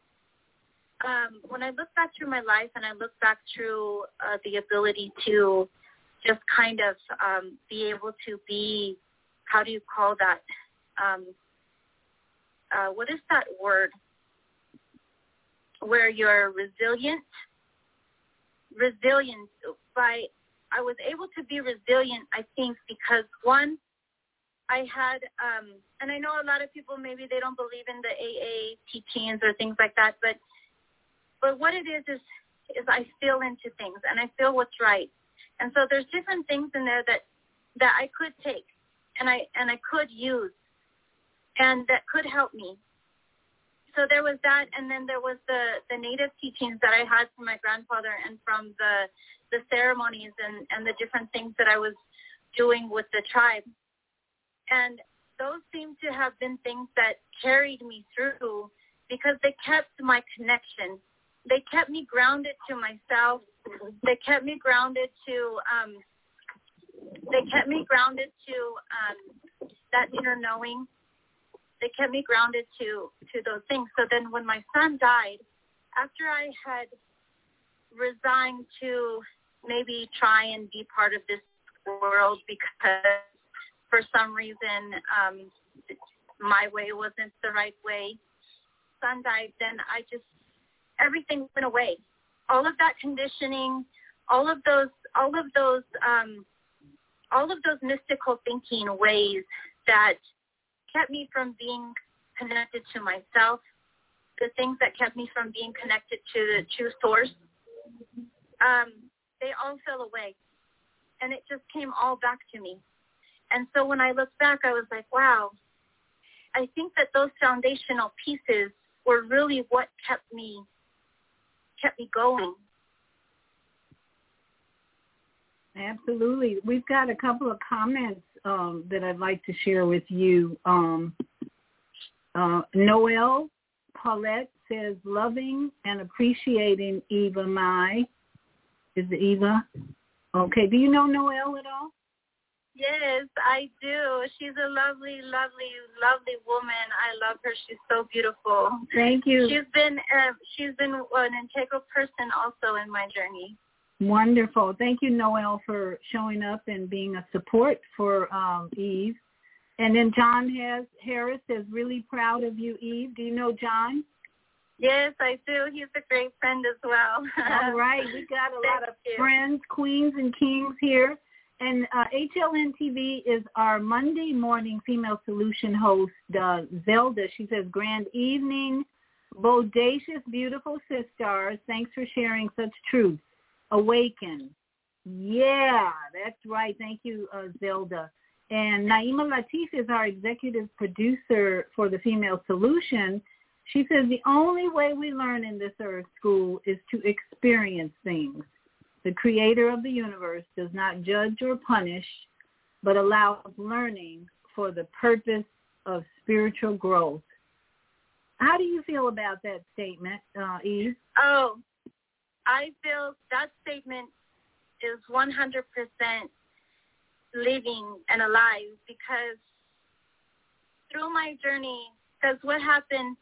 um, when I look back through my life and I look back through uh, the ability to just kind of um, be able to be, how do you call that? Um, uh, what is that word? Where you're resilient. Resilience. By I was able to be resilient, I think, because one, I had, um, and I know a lot of people maybe they don't believe in the A A teachings or things like that, but but what it is is is I feel into things and I feel what's right, and so there's different things in there that that I could take and I and I could use, and that could help me. So there was that, and then there was the, the native teachings that I had from my grandfather and from the the ceremonies and, and the different things that I was doing with the tribe. And those seem to have been things that carried me through because they kept my connection. They kept me grounded to myself. They kept me grounded to, um, they kept me grounded to um, that inner knowing. They kept me grounded to, to those things. So then when my son died, after I had resigned to maybe try and be part of this world because for some reason um, my way wasn't the right way, son died, then I just, everything went away. All of that conditioning, all of those, all of those, um, all of those mystical thinking ways that kept me from being connected to myself, the things that kept me from being connected to the true source, um, they all fell away. And it just came all back to me. And so when I look back, I was like, wow, I think that those foundational pieces were really what kept me, kept me going. Absolutely. We've got a couple of comments um, that I'd like to share with you. Um, uh, Noelle Paulette says, loving and appreciating Eva Mai. Is it Eva? Okay. Do you know Noelle at all? Yes, I do. She's a lovely, lovely, lovely woman. I love her. She's so beautiful. Thank you. She's been uh, she's been an integral person also in my journey. Wonderful. Thank you, Noelle, for showing up and being a support for um, Eve. And then John has, Harris is really proud of you, Eve. Do you know John? Yes, I do. He's a great friend as well. All right. We got a lot of you. friends, queens, and kings here. And uh, H L N T V is our Monday morning female solution host, uh, Zelda. She says, grand evening, bodacious, beautiful sisters. Thanks for sharing such truth. Awaken. Yeah, that's right. Thank you, uh, Zelda. And Naima Latif is our executive producer for the Female Solution. She says the only way we learn in this earth school is to experience things. The creator of the universe does not judge or punish, but allows learning for the purpose of spiritual growth. How do you feel about that statement, uh, Eve? Oh, I feel that statement is one hundred percent living and alive because through my journey, because what happened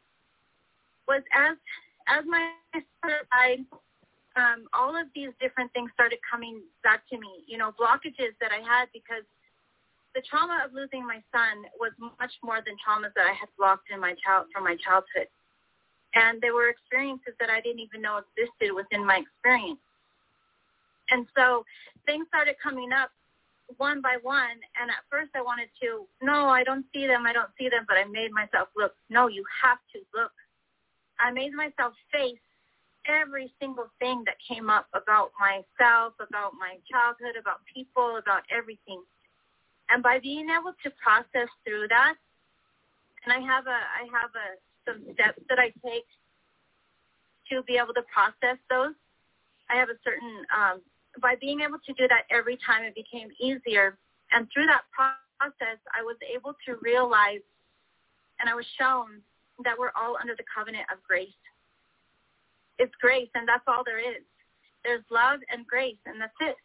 was as as my sister died, um, all of these different things started coming back to me, you know, blockages that I had because the trauma of losing my son was much more than traumas that I had blocked in my child from my childhood. And there were experiences that I didn't even know existed within my experience. And so things started coming up one by one. And at first I wanted to, no, I don't see them. I don't see them. But I made myself look. No, you have to look. I made myself face every single thing that came up about myself, about my childhood, about people, about everything. And by being able to process through that, and I have a, I have a, some steps that I take to be able to process those. I have a certain, um, by being able to do that every time, it became easier. And through that process, I was able to realize, and I was shown that we're all under the covenant of grace. It's grace, and that's all there is. There's love and grace, and that's it.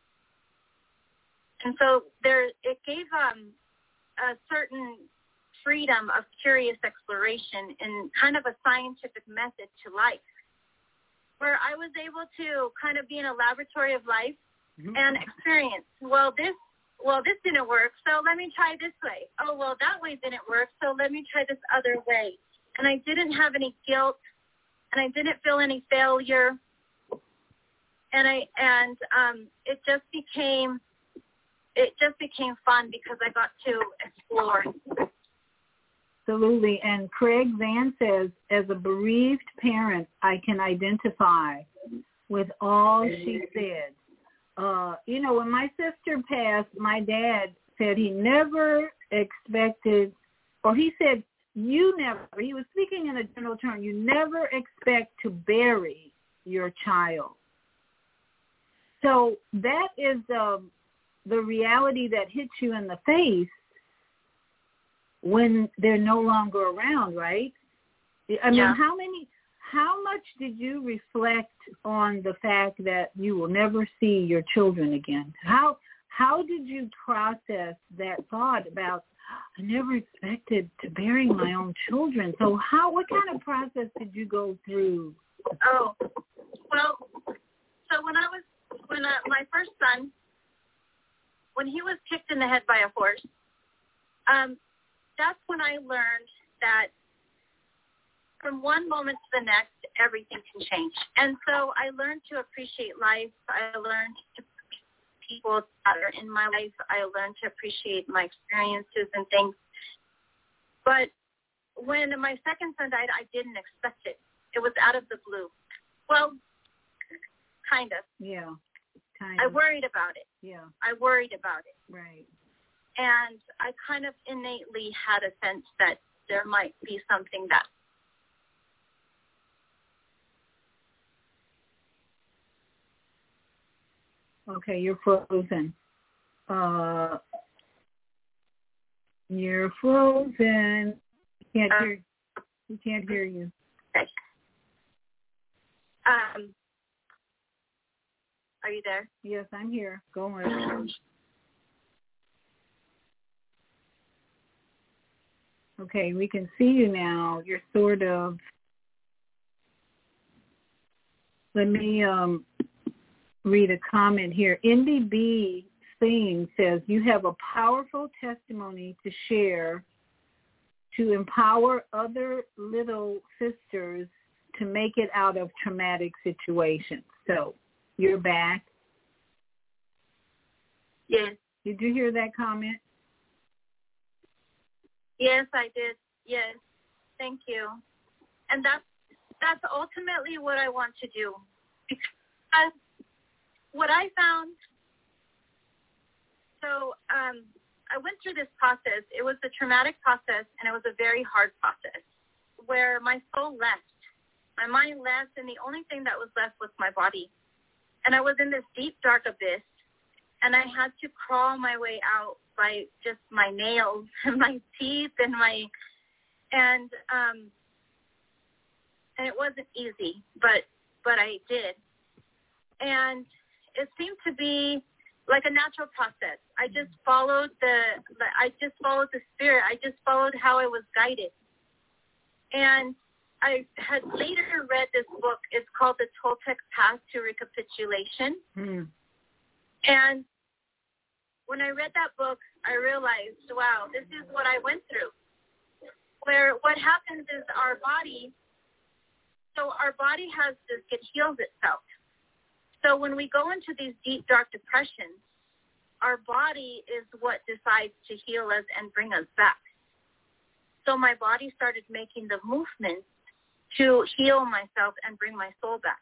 And so there, it gave um, a certain freedom of curious exploration and kind of a scientific method to life, where I was able to kind of be in a laboratory of life mm-hmm. and experience, well, this well, this didn't work, so let me try this way. Oh, well, that way didn't work, so let me try this other way. And I didn't have any guilt, and I didn't feel any failure, and I and um, it just became it just became fun because I got to explore. Absolutely. And Craig Van says, as a bereaved parent, I can identify with all she said. Uh, you know, when my sister passed, my dad said he never expected, or he said, you never, he was speaking in a general term, you never expect to bury your child. So that is um, the reality that hits you in the face when they're no longer around, right? I mean, yeah. how many, how much did you reflect on the fact that you will never see your children again? How how did you process that thought about, I never expected to bury my own children? So how, what kind of process did you go through? Oh, well, so when I was, when uh, my first son, when he was kicked in the head by a horse, um, that's when I learned that from one moment to the next, everything can change. And so I learned to appreciate life. I learned to appreciate people that are in my life. I learned to appreciate my experiences and things. But when my second son died, I didn't expect it. It was out of the blue. Well, kind of. Yeah, kind I of. worried about it. Yeah. I worried about it. Right. And I kind of innately had a sense that there might be something that Okay, you're frozen. Uh, you're frozen. Can't uh, hear. We can't hear you. Okay. Um, are you there? Yes, I'm here. Go on. Okay, we can see you now. You're sort of. Let me um, read a comment here. Indy B. Singh says, you have a powerful testimony to share to empower other little sisters to make it out of traumatic situations. So you're back. Yes. Did you hear that comment? Yes, I did. Yes. Thank you. And that's, that's ultimately what I want to do. Because what I found, so um, I went through this process. It was a traumatic process, and it was a very hard process where my soul left. My mind left, and the only thing that was left was my body. And I was in this deep, dark abyss, and I had to crawl my way out by just my nails and my teeth and my, and um, and it wasn't easy, but but I did. And it seemed to be like a natural process. I just followed the, the I just followed the spirit. I just followed how I was guided. And I had later read this book. It's called The Toltec Path to Recapitulation. Mm. And when I read that book, I realized, wow, this is what I went through. Where what happens is our body, so our body has this, it heals itself. So when we go into these deep, dark depressions, our body is what decides to heal us and bring us back. So my body started making the movements to heal myself and bring my soul back.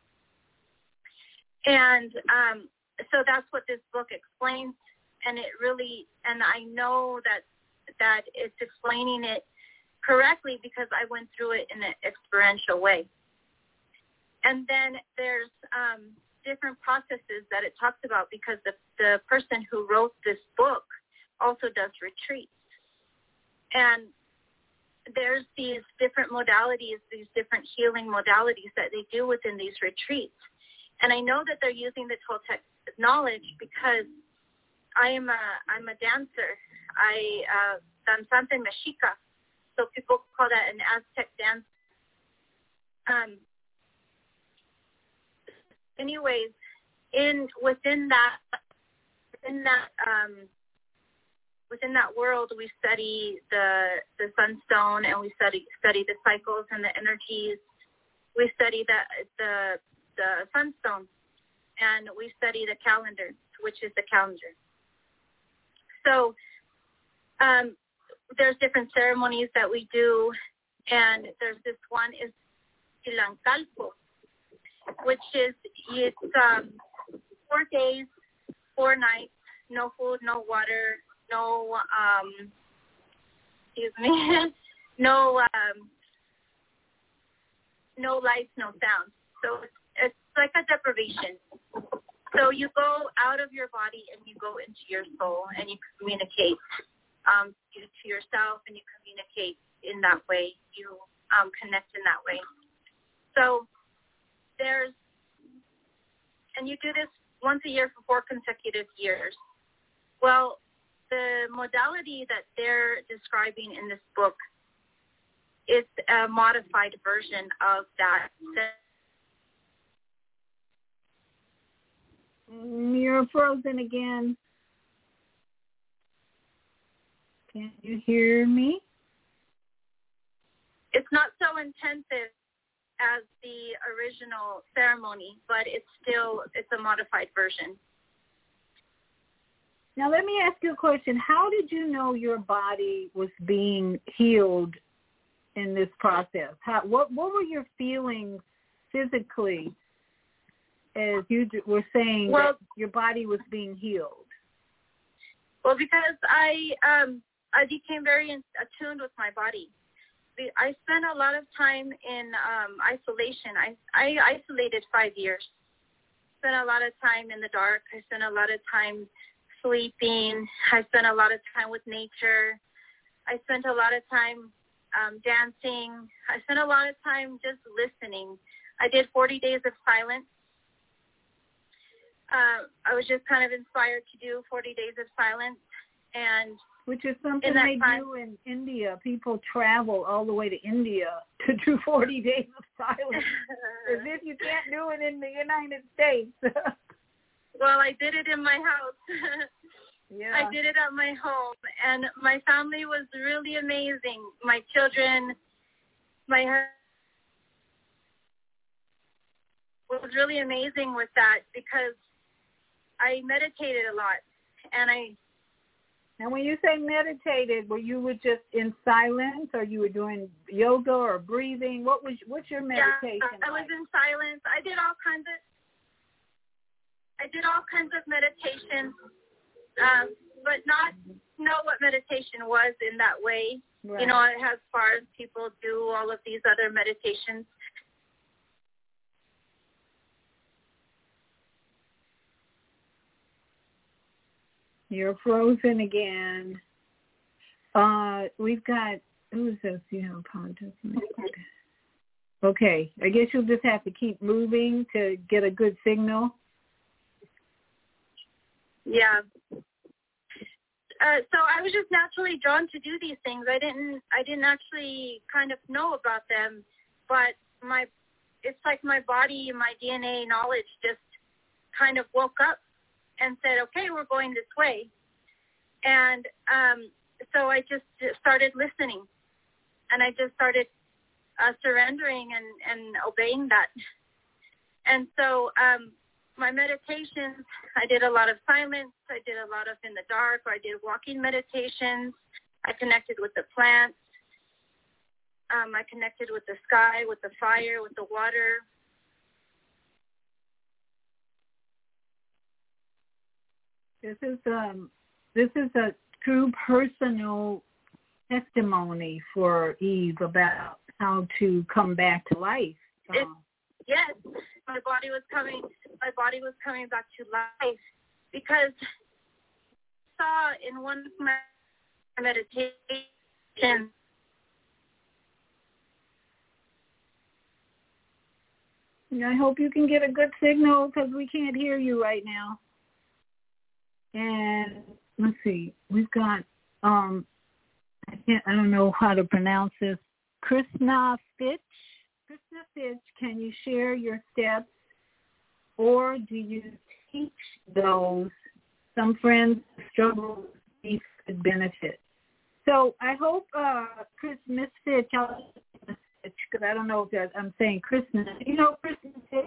And um, so that's what this book explains. And it really, and I know that that it's explaining it correctly because I went through it in an experiential way. And then there's um, different processes that it talks about because the, the person who wrote this book also does retreats. And there's these different modalities, these different healing modalities that they do within these retreats. And I know that they're using the Toltec knowledge because I am a, I'm a dancer. I, uh, danzante mexica. So people call that an Aztec dance. Um, anyways, in, within that, within that, um, within that world, we study the, the sunstone and we study, study the cycles and the energies. We study the, the, the sunstone and we study the calendar, which is the calendar. So um, there's different ceremonies that we do, and there's this one is Silancalco, which is it's um, four days, four nights, no food, no water, no um, excuse me, no um, no lights, no sound. So it's, it's like a deprivation. So you go out of your body and you go into your soul and you communicate um, to yourself and you communicate in that way. You um, connect in that way. So there's, and you do this once a year for four consecutive years. Well, the modality that they're describing in this book is a modified version of that. You're frozen again. Can you hear me? It's not so intensive as the original ceremony, but it's still, it's a modified version. Now, let me ask you a question. How did you know your body was being healed in this process? How, what, what were your feelings physically as you were saying well, that your body was being healed? Well, because I um, I became very in, attuned with my body. I spent a lot of time in um, isolation. I, I isolated five years. Spent a lot of time in the dark. I spent a lot of time sleeping. I spent a lot of time with nature. I spent a lot of time um, dancing. I spent a lot of time just listening. I did forty days of silence. Uh, I was just kind of inspired to do forty days of silence. And which is something they time, do in India. People travel all the way to India to do forty days of silence, as if you can't do it in the United States. Well, I did it in my house. Yeah. I did it at my home, and my family was really amazing. My children, my husband was really amazing with that because I meditated a lot, and I Now, when you say meditated, were you were just in silence, or you were doing yoga or breathing? What was what's your meditation? Yeah, I like? was in silence. I did all kinds of I did all kinds of meditation, um, but not know what meditation was in that way. Right. You know, as far as people do all of these other meditations. You're frozen again. Uh, we've got, who is this? You have apologize. Okay, I guess you'll just have to keep moving to get a good signal. Yeah. Uh, so I was just naturally drawn to do these things. I didn't, I didn't actually kind of know about them, but my, it's like my body, my D N A knowledge just kind of woke up and said, okay, we're going this way. And um, so I just started listening, and I just started uh, surrendering and, and obeying that. And so um, my meditations, I did a lot of silence. I did a lot of in the dark. I did walking meditations. I connected with the plants. Um, I connected with the sky, with the fire, with the water. This is um, this is a true personal testimony for Eve about how to come back to life. It, um, yes, my body was coming. My body was coming back to life because I saw in one of my meditations. I hope you can get a good signal because we can't hear you right now. And let's see, we've got, um, I can't, I don't know how to pronounce this, Krishna Fitch. Krishna Fitch, can you share your steps, or do you teach those? Some friends struggle with these could benefit. So I hope, uh, Chris, Miss Fitch, I'll because I don't know if that, I'm saying Krishna. Do you know Krishna Fitch?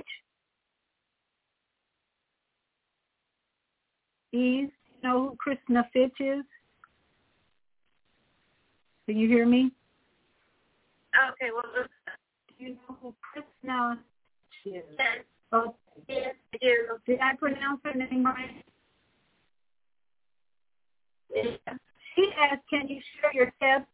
Eve, you know who Krishna Fitch is? Can you hear me? Okay, well, do you know who Krishna Fitch is? Yes. Oh, yes, I do. Did I pronounce her name right? Yes. She asked, can you share your steps?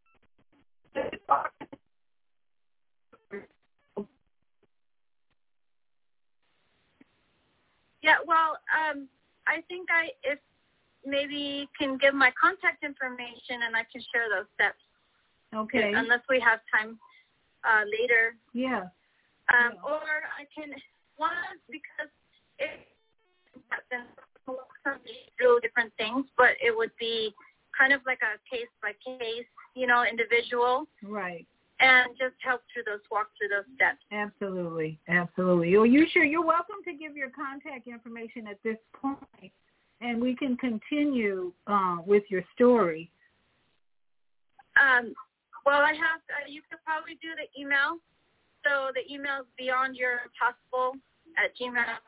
Yeah, well, um, I think I if maybe can give my contact information and I can share those steps. Okay. Unless we have time uh, later. Yeah. Um, yeah. Or I can, one, because it, do different things, but it would be kind of like a case by case, you know, individual. Right. And just help through those, walk through those steps. Absolutely, absolutely. Well, you sure you're welcome to give your contact information at this point, and we can continue uh, with your story. Um, well, I have. Uh, you could probably do the email. So the email is beyond your possible at Gmail.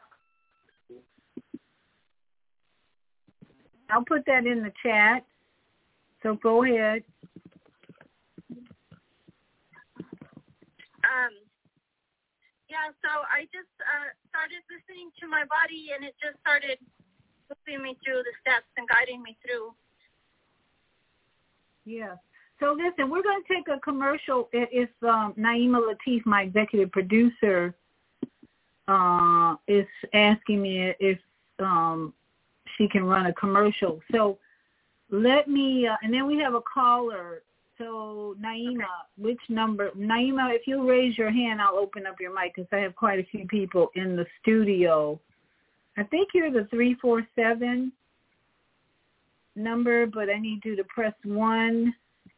I'll put that in the chat. So go ahead. Um, yeah, so I just uh, started listening to my body, and it just started moving me through the steps and guiding me through. Yeah. So listen, we're going to take a commercial. It's um, Naima Latif, my executive producer, uh, is asking me if um, she can run a commercial. So let me, uh, and then we have a caller. So, Naima, which number? Naima, if you raise your hand, I'll open up your mic because I have quite a few people in the studio. I think you're the three four seven number, but I need you to press one.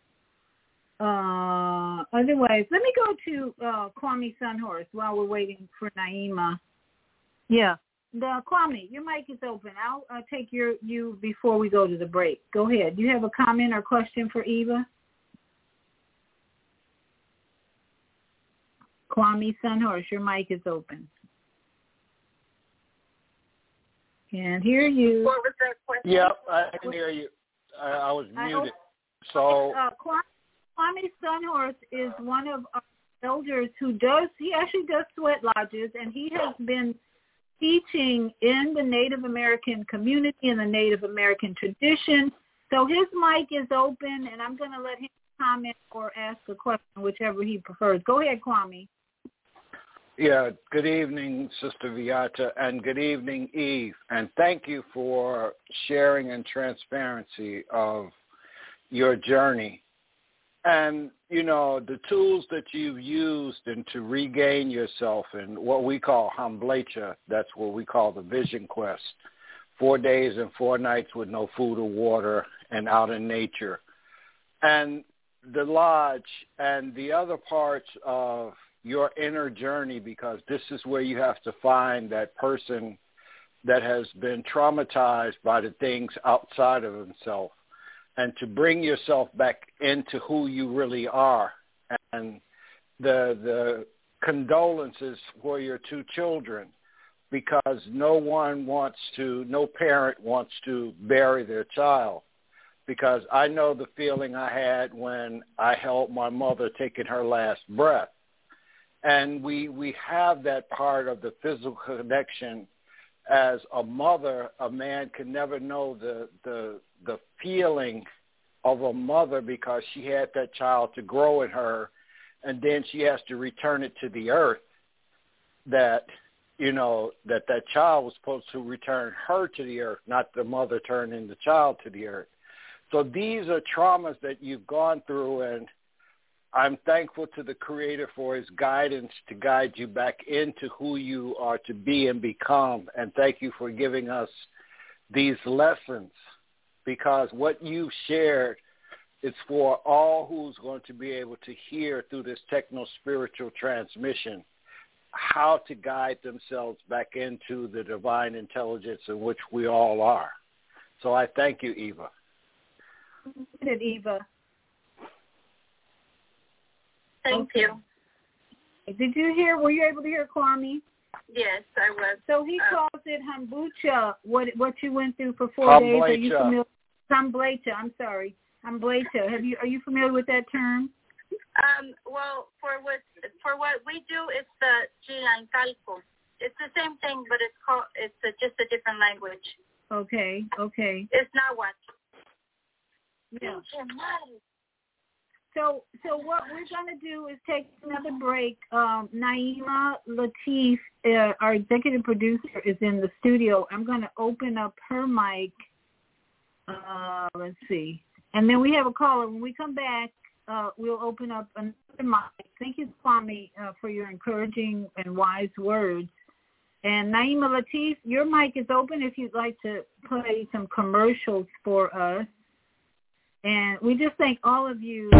Uh, otherwise, let me go to uh, Kwame Sunhorse while we're waiting for Naima. Yeah. The, Kwame, your mic is open. I'll uh, take your you before we go to the break. Go ahead. Do you have a comment or question for Eva? Kwame Sunhorse, your mic is open. Can't hear you. What was that question? Yep, I can hear you. I, I was I muted. hope, So uh, Kwame Sunhorse is one of our elders who does, he actually does sweat lodges, and he has been teaching in the Native American community, in the Native American tradition. So his mic is open, and I'm going to let him comment or ask a question, whichever he prefers. Go ahead, Kwame. Yeah, good evening, Sister Viata, and good evening, Eve. And thank you for sharing and transparency of your journey. And, you know, the tools that you've used and to regain yourself in what we call Hamblecha, that's what we call the Vision Quest, four days and four nights with no food or water and out in nature. And the lodge and the other parts of your inner journey, because this is where you have to find that person that has been traumatized by the things outside of himself, and to bring yourself back into who you really are. And the the condolences for your two children, because no one wants to, no parent wants to bury their child. Because I know the feeling I had when I held my mother taking her last breath. And we, we have that part of the physical connection. As a mother, a man can never know the, the, the feeling of a mother, because she had that child to grow in her, and then she has to return it to the earth, that, you know, that that child was supposed to return her to the earth, not the mother turning the child to the earth. So these are traumas that you've gone through, and I'm thankful to the Creator for his guidance to guide you back into who you are to be and become. And thank you for giving us these lessons, because what you've shared is for all who's going to be able to hear through this techno-spiritual transmission how to guide themselves back into the divine intelligence in which we all are. So I thank you, Eva. Good, Eva. Thank okay. you. Did you hear, were you able to hear Kwame? Yes, I was. So he uh, calls it Hambucha, what what you went through for four Hamblecha. days. Are you familiar? Hamblecha, I'm sorry. Hamblecha. Have you, are you familiar with that term? Um, well, for what for what we do, it's the Chilancalco. It's the same thing, but it's called it's a, just a different language. Okay, okay. It's not what. Yeah. So, so what we're going to do is take another break. Um, Naima Latif, uh, our executive producer, is in the studio. I'm going to open up her mic. Uh, let's see. And then we have a caller. When we come back, uh, we'll open up another mic. Thank you, Kwame, uh, for your encouraging and wise words. And Naima Latif, your mic is open if you'd like to play some commercials for us. And we just thank all of you.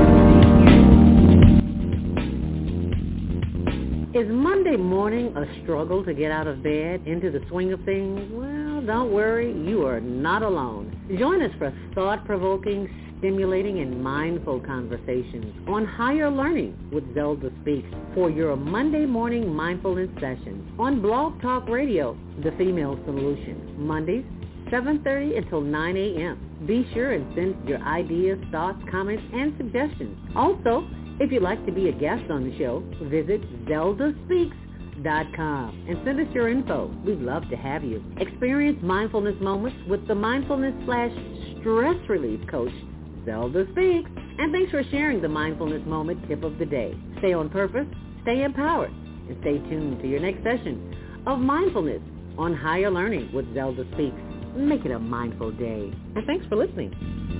Is Monday morning a struggle to get out of bed, into the swing of things? Well, don't worry, you are not alone. Join us for thought-provoking, stimulating, and mindful conversations on higher learning with Zelda Speaks for your Monday morning mindfulness sessions on Blog Talk Radio, The Female Solution, Mondays, seven thirty until nine a.m. Be sure and send your ideas, thoughts, comments, and suggestions. Also, if you'd like to be a guest on the show, visit zelda speaks dot com and send us your info. We'd love to have you. Experience mindfulness moments with the mindfulness slash stress relief coach, Zelda Speaks. And thanks for sharing the mindfulness moment tip of the day. Stay on purpose, stay empowered, and stay tuned to your next session of mindfulness on higher learning with Zelda Speaks. Make it a mindful day. And thanks for listening.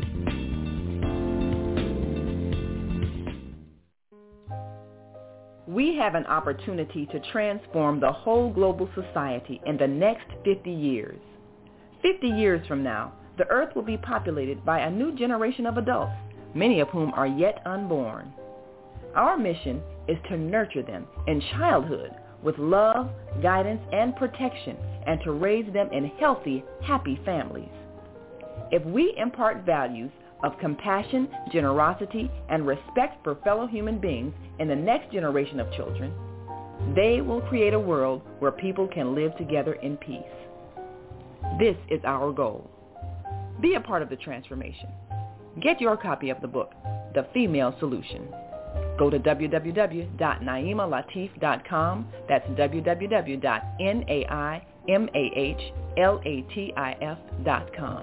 We have an opportunity to transform the whole global society in the next fifty years. fifty years from now, the earth will be populated by a new generation of adults, many of whom are yet unborn. Our mission is to nurture them in childhood with love, guidance, and protection, and to raise them in healthy, happy families. If we impart values of compassion, generosity, and respect for fellow human beings in the next generation of children, they will create a world where people can live together in peace. This is our goal. Be a part of the transformation. Get your copy of the book, The Female Solution. Go to w w w dot naima latif dot com. That's w w w dot naima latif dot com.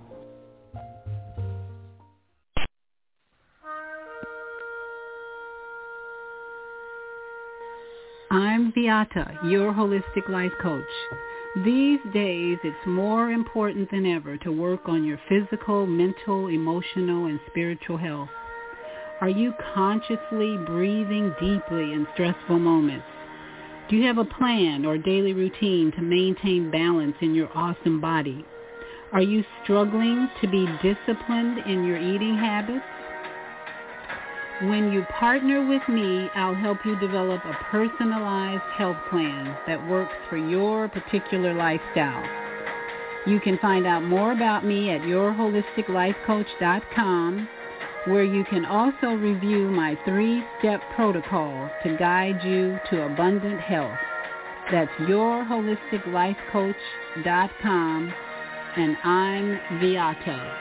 I'm Beata, your holistic life coach. These days, it's more important than ever to work on your physical, mental, emotional, and spiritual health. Are you consciously breathing deeply in stressful moments? Do you have a plan or daily routine to maintain balance in your awesome body? Are you struggling to be disciplined in your eating habits? When you partner with me, I'll help you develop a personalized health plan that works for your particular lifestyle. You can find out more about me at your holistic life coach dot com, where you can also review my three-step protocol to guide you to abundant health. That's your holistic life coach dot com, and I'm Beata.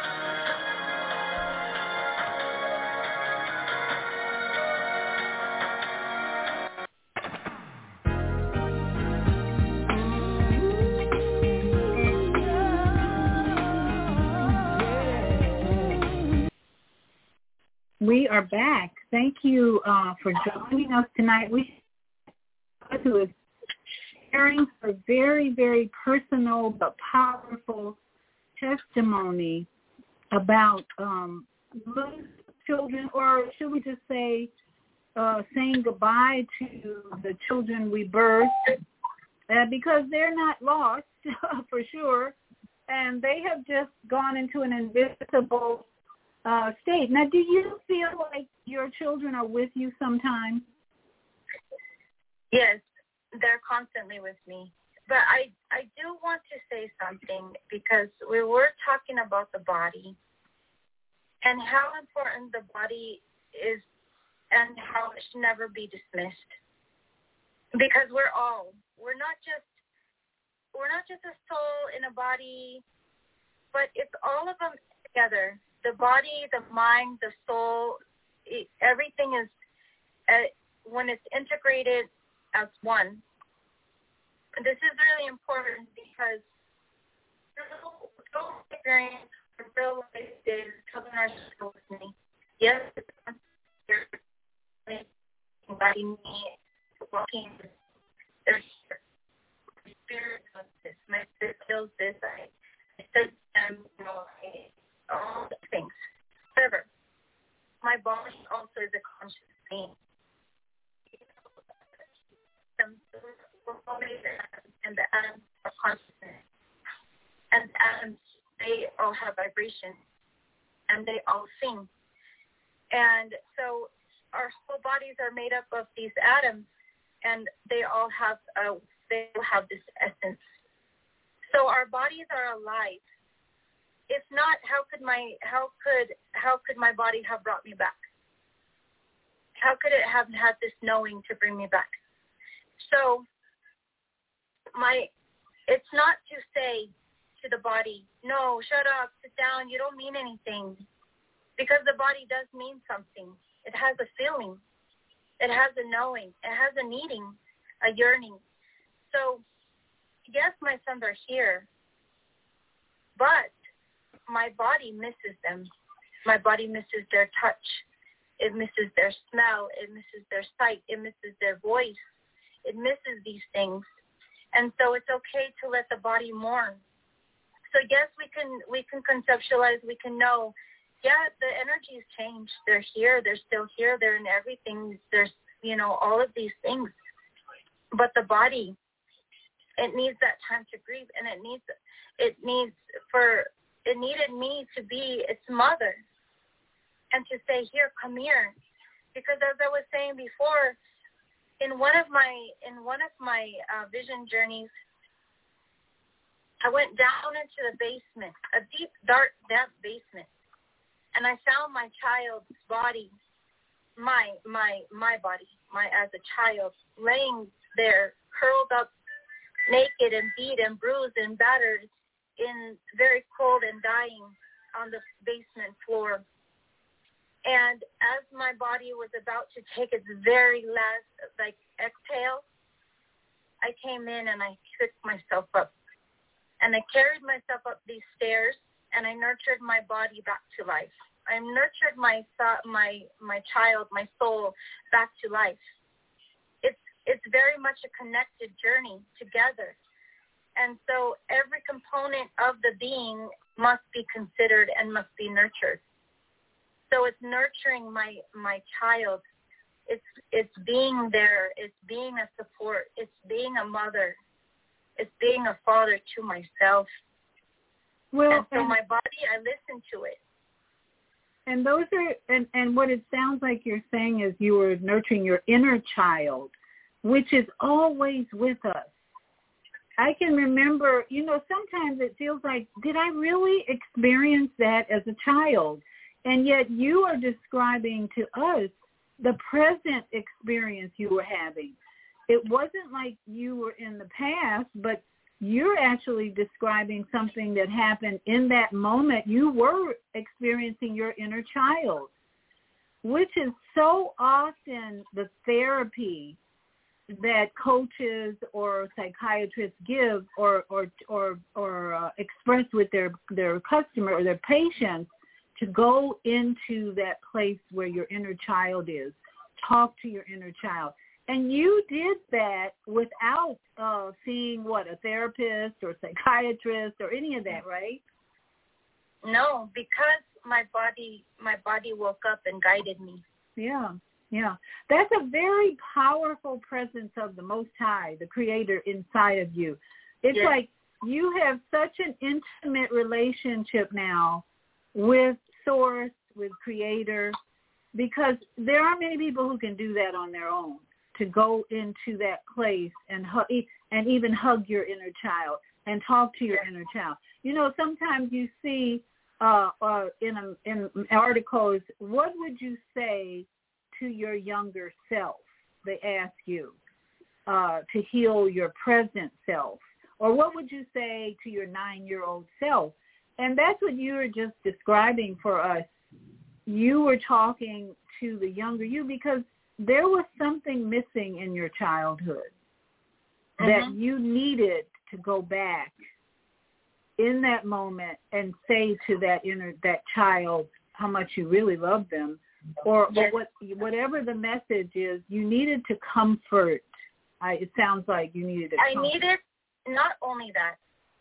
We are back. Thank you uh, for joining us tonight. We who is sharing her very, very personal but powerful testimony about um, losing children, or should we just say uh, saying goodbye to the children we birthed, uh, because they're not lost for sure, and they have just gone into an invisible Uh, state. Now, do you feel like your children are with you sometimes? Yes, they're constantly with me. But I, I do want to say something, because we were talking about the body and how important the body is and how it should never be dismissed. Because we're all, we're not just, we're not just a soul in a body, but it's all of them together. The body, the mind, the soul, it, everything is, uh, when it's integrated as one. This is really important because real experience, real life is children are still with me. Yes, inviting me, walking, there's spirit of this. My spirit feels this. I, I said, um, you know, I, all the things. However, my body also is a conscious being. We're always atoms, they all have vibration, and they all sing. And so our whole bodies are made up of these atoms, and they all have a, they all have this essence. So our bodies are alive. If not, how could my how could how could my body have brought me back? How could it have had this knowing to bring me back? So my it's not to say to the body, no, shut up, sit down, you don't mean anything. Because the body does mean something. It has a feeling. It has a knowing. It has a needing, a yearning. So, yes, my sons are here, but my body misses them. My body misses their touch. It misses their smell. It misses their sight. It misses their voice. It misses these things. And so it's okay to let the body mourn. So, yes, we can we can conceptualize. We can know, yeah, the energies change. They're here. They're still here. They're in everything. There's, you know, all of these things. But the body, it needs that time to grieve, and it needs, it needs for, it needed me to be its mother and to say, here, come here. Because as I was saying before, in one of my, in one of my uh, vision journeys, I went down into the basement, a deep, dark, damp basement. And I found my child's body, my my my body, my as a child, laying there, curled up, naked and beat and bruised and battered, in very cold and dying on the basement floor. And as my body was about to take its very last, like, exhale, I came in and I picked myself up. And I carried myself up these stairs, and I nurtured my body back to life. I nurtured my my my child, my soul, back to life. It's it's very much a connected journey together. And so every component of the being must be considered and must be nurtured. So it's nurturing my, my child. It's it's being there. It's being a support. It's being a mother. It's being a father to myself. Well, and so and, my body, I listen to it. And those are, and, and what it sounds like you're saying is you are nurturing your inner child, which is always with us. I can remember, you know, sometimes it feels like, did I really experience that as a child? And yet you are describing to us the present experience you were having. It wasn't like you were in the past, but you're actually describing something that happened in that moment. You were experiencing your inner child, which is so often the therapy that coaches or psychiatrists give or or or, or uh, express with their, their customer or their patients, to go into that place where your inner child is. Talk to your inner child. And you did that without uh, seeing, what, a therapist or psychiatrist or any of that, right? No, because my body, my body woke up and guided me. Yeah, yeah. That's a very powerful presence of the Most High, the Creator inside of you. It's yes. like you have such an intimate relationship now with Source, with Creator, because there are many people who can do that on their own, to go into that place and hu- and even hug your inner child and talk to your inner child. You know, sometimes you see uh, uh, in, a, in articles, what would you say to your younger self? They ask you uh, to heal your present self. Or what would you say to your nine-year-old self? And that's what you were just describing for us. You were talking to the younger you because there was something missing in your childhood mm-hmm. that you needed to go back in that moment and say to that inner that child how much you really love them, or, yes. or what whatever the message is. You needed to comfort. I, it sounds like you needed to I comfort. needed not only that.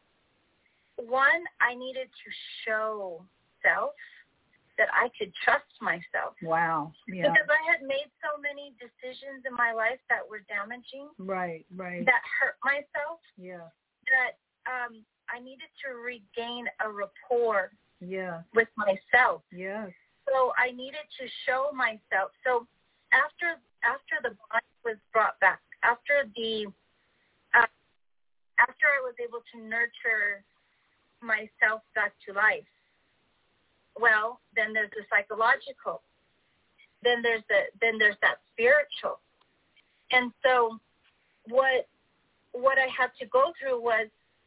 One, I needed to show self that I could trust myself. Wow. Yeah. Because I had made so many decisions in my life that were damaging. Right, right. That hurt myself. Yeah. That um, I needed to regain a rapport yeah. with myself. Yes. So I needed to show myself. So after after the body was brought back, after the uh, after I was able to nurture myself back to life, well, then there's the psychological. Then there's the then there's that spiritual. And so what what I had to go through was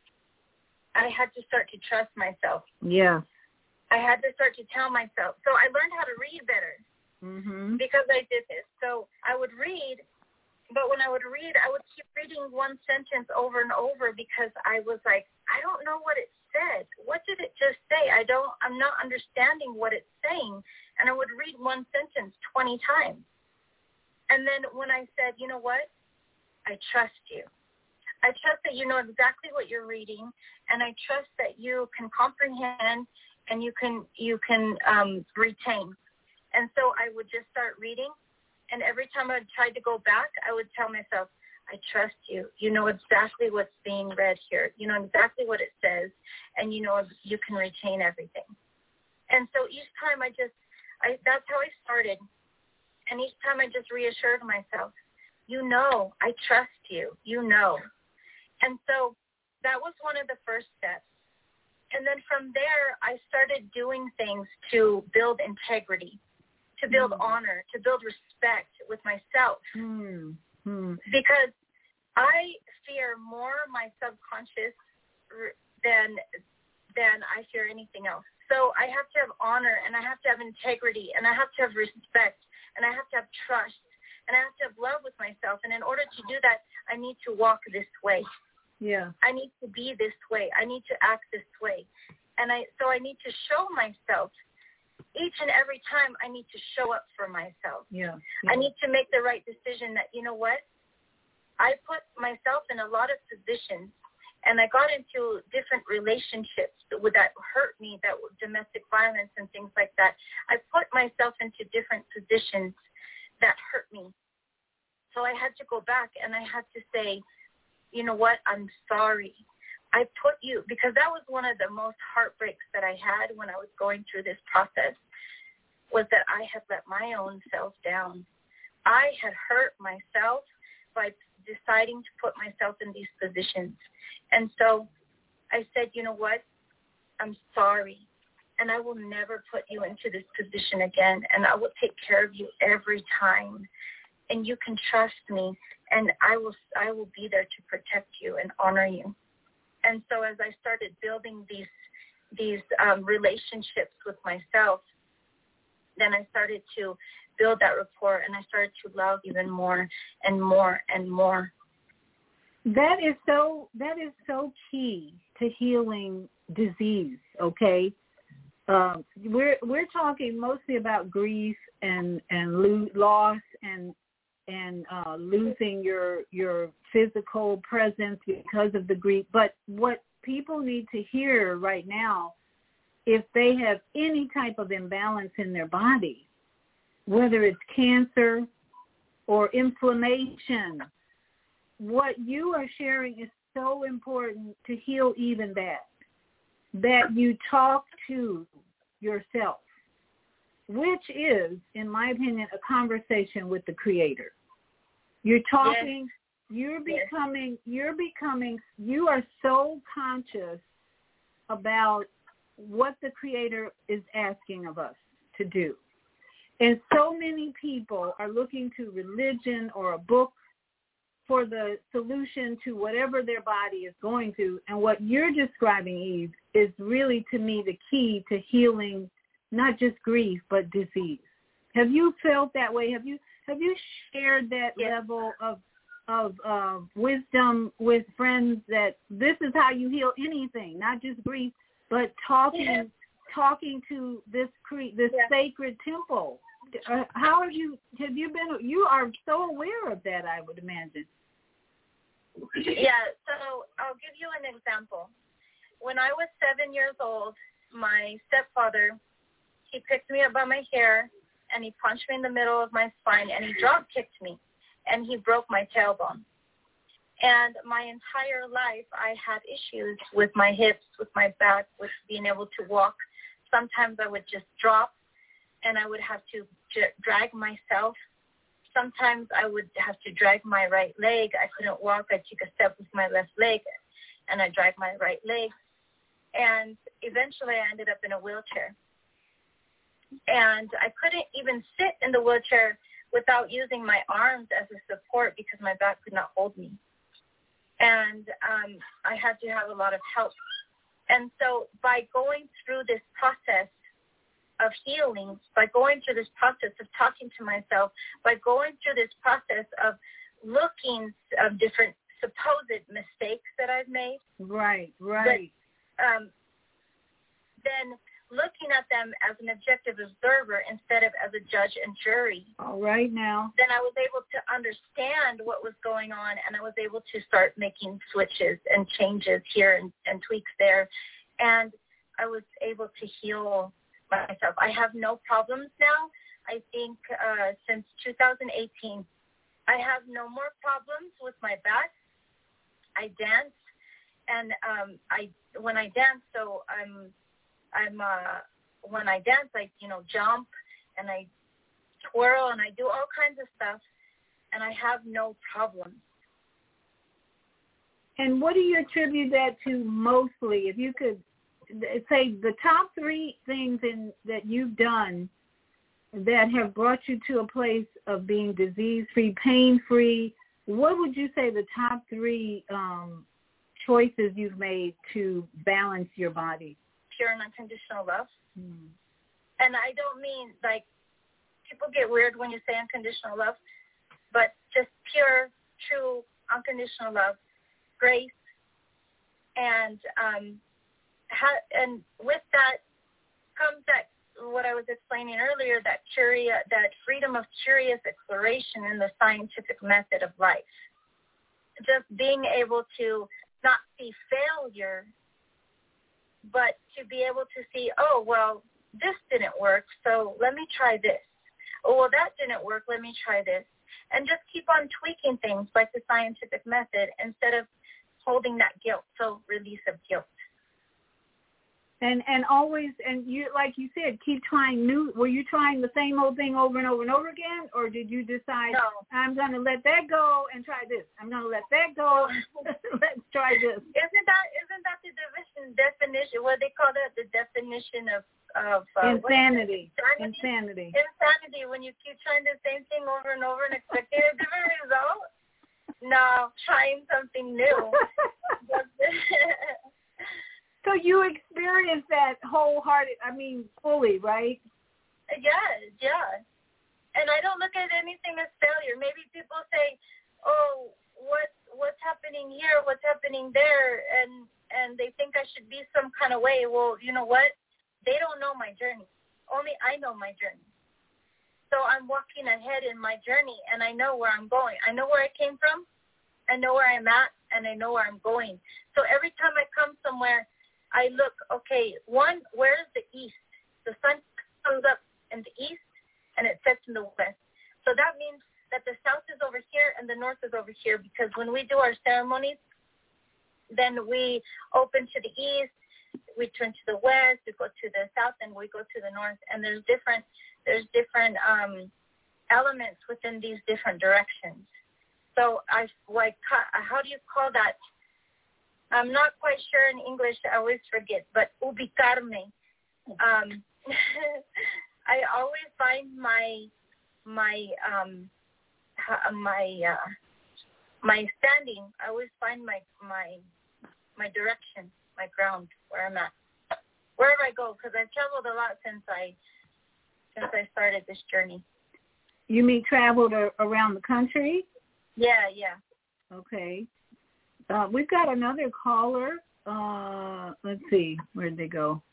I had to start to trust myself. Yeah. I had to start to tell myself. So I learned how to read better mm-hmm. because I did this. So I would read, but when I would read, I would keep reading one sentence over and over because I was like, I don't know what it said. What did it just say? I don't, I'm not understanding what it's saying. And I would read one sentence twenty times. And then when I said, you know what? I trust you. I trust that you know exactly what you're reading, and I trust that you can comprehend and you can you can um, retain. And so I would just start reading, and every time I tried to go back, I would tell myself, I trust you. You know exactly what's being read here. You know exactly what it says, and you know you can retain everything. And so each time I just, I, that's how I started. And each time I just reassured myself, you know, I trust you. You know. And so that was one of the first steps. And then from there, I started doing things to build integrity, to build mm. honor, to build respect with myself. Mm. Mm. Because I fear more my subconscious than than I fear anything else. So I have to have honor, and I have to have integrity, and I have to have respect, and I have to have trust, and I have to have love with myself. And in order to do that, I need to walk this way. Yeah. I need to be this way. I need to act this way. And I so I need to show myself each and every time. I need to show up for myself. Yeah. yeah. I need to make the right decision that, you know what, I put myself in a lot of positions, and I got into different relationships that would that hurt me, that were domestic violence and things like that. I put myself into different positions that hurt me. So I had to go back, and I had to say, you know what, I'm sorry. I put you, because that was one of the most heartbreaks that I had when I was going through this process, was that I had let my own self down. I had hurt myself by deciding to put myself in these positions. And so I said, you know what, I'm sorry. And I will never put you into this position again. And I will take care of you every time. And you can trust me, and I will I will be there to protect you and honor you. And so as I started building these these um, relationships with myself, then I started to build that rapport, and I started to love even more and more and more. That is so that is so key to healing disease. Okay, um, we're we're talking mostly about grief and and lo- loss and. and uh, losing your your physical presence because of the grief. But what people need to hear right now, if they have any type of imbalance in their body, whether it's cancer or inflammation, what you are sharing is so important to heal even that, that you talk to yourself, which is, in my opinion, a conversation with the Creator. You're talking, yes. you're becoming, yes. you're becoming, you are so conscious about what the Creator is asking of us to do. And so many people are looking to religion or a book for the solution to whatever their body is going through. And what you're describing, Eve, is really, to me, the key to healing not just grief, but disease. Have you felt that way? Have you have you shared that yes. level of of uh, wisdom with friends that this is how you heal anything, not just grief, but talking yes. talking to this cre- this yes. sacred temple? Uh, how have you have you been? You are so aware of that, I would imagine. Yeah. So I'll give you an example. When I was seven years old, my stepfather, he picked me up by my hair, and he punched me in the middle of my spine, and he drop kicked me, and he broke my tailbone. And my entire life, I had issues with my hips, with my back, with being able to walk. Sometimes I would just drop, and I would have to j- drag myself. Sometimes I would have to drag my right leg. I couldn't walk. I took a step with my left leg, and I dragged my right leg. And eventually I ended up in a wheelchair. And I couldn't even sit in the wheelchair without using my arms as a support because my back could not hold me. And um, I had to have a lot of help. And so by going through this process of healing, by going through this process of talking to myself, by going through this process of looking of different supposed mistakes that I've made. Right, right. But, um, then looking at them as an objective observer instead of as a judge and jury. All right now. Then I was able to understand what was going on, and I was able to start making switches and changes here and, and tweaks there. And I was able to heal myself. I have no problems now. I think uh, since two thousand eighteen, I have no more problems with my back. I dance, and um, I when I dance, so I'm I'm uh, when I dance, I you know jump and I twirl and I do all kinds of stuff, and I have no problems. And what do you attribute that to mostly? If you could say the top three things in that you've done that have brought you to a place of being disease-free, pain-free, what would you say the top three um, choices you've made to balance your body? Pure and unconditional love. Hmm. And I don't mean, like, people get weird when you say unconditional love, but just pure, true, unconditional love, grace, and um, how, and with that comes that what I was explaining earlier, that curious, that freedom of curious exploration in the scientific method of life. Just being able to not see failure, but to be able to see, oh, well, this didn't work, so let me try this. Oh, well, that didn't work, let me try this. And just keep on tweaking things like the scientific method instead of holding that guilt, so release of guilt. And and always, and you like you said, keep trying new. Were you trying the same old thing over and over and over again, or did you decide, no. I'm going to let that go and try this? I'm going to let that go. Let's try this. Isn't that isn't that the division definition? What they call that? The definition of of uh, insanity. Insanity. Insanity. Insanity. When you keep trying the same thing over and over and expecting a different result. No, trying something new. So you experienced that wholehearted, I mean, fully, right? Yeah, yeah. And I don't look at anything as failure. Maybe people say, oh, what what's happening here, what's happening there, and, and they think I should be some kind of way. Well, you know what? They don't know my journey. Only I know my journey. So I'm walking ahead in my journey, and I know where I'm going. I know where I came from, I know where I'm at, and I know where I'm going. So every time I come somewhere, I look, okay, one, where is the east? The sun comes up in the east, and it sets in the west. So that means that the south is over here and the north is over here, because when we do our ceremonies, then we open to the east, we turn to the west, we go to the south, and we go to the north. And there's different there's different um, elements within these different directions. So I like, how do you call that? I'm not quite sure in English. I always forget, but ubicarme. Um, I always find my my um, my uh, my standing. I always find my my my direction, my ground, where I'm at, wherever I go, because I've traveled a lot since I since I started this journey. You mean traveled around the country? Yeah, yeah. Okay. Uh, we've got another caller. Uh, let's see. Where'd they go?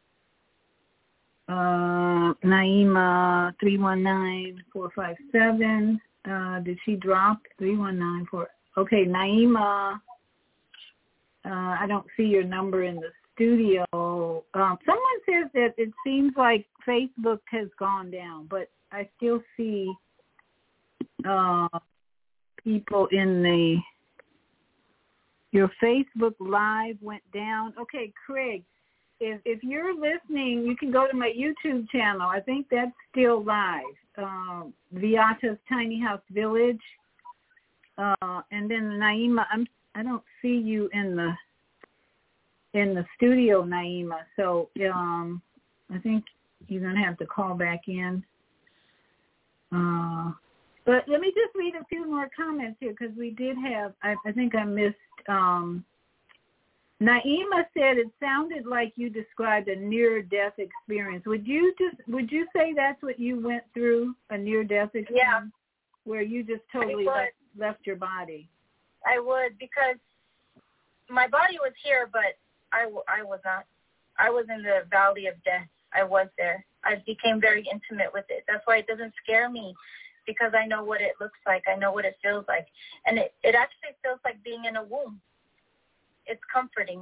Uh, Naima, three one nine, four five seven. Uh, did she drop? three one nine four. Okay, Naima. Uh, I don't see your number in the studio. Um, someone says that it seems like Facebook has gone down, but I still see uh, people in the Your Facebook Live went down. Okay, Craig, if if you're listening, you can go to my YouTube channel. I think that's still live. Um, Viata's Tiny House Village. Uh, and then Naima, I'm, I don't see you in the in the studio, Naima. So um, I think you're going to have to call back in. Uh, but let me just read a few more comments here because we did have, I, I think I missed, um, Naima said it sounded like you described a near-death experience. Would you just, would you say that's what you went through, a near-death experience? Yeah. Where you just totally left, left your body? I would, because my body was here, but I, I was not. I was in the valley of death. I was there. I became very intimate with it. That's why it doesn't scare me, because I know what it looks like. I know what it feels like. And it, it actually feels like being in a womb. It's comforting.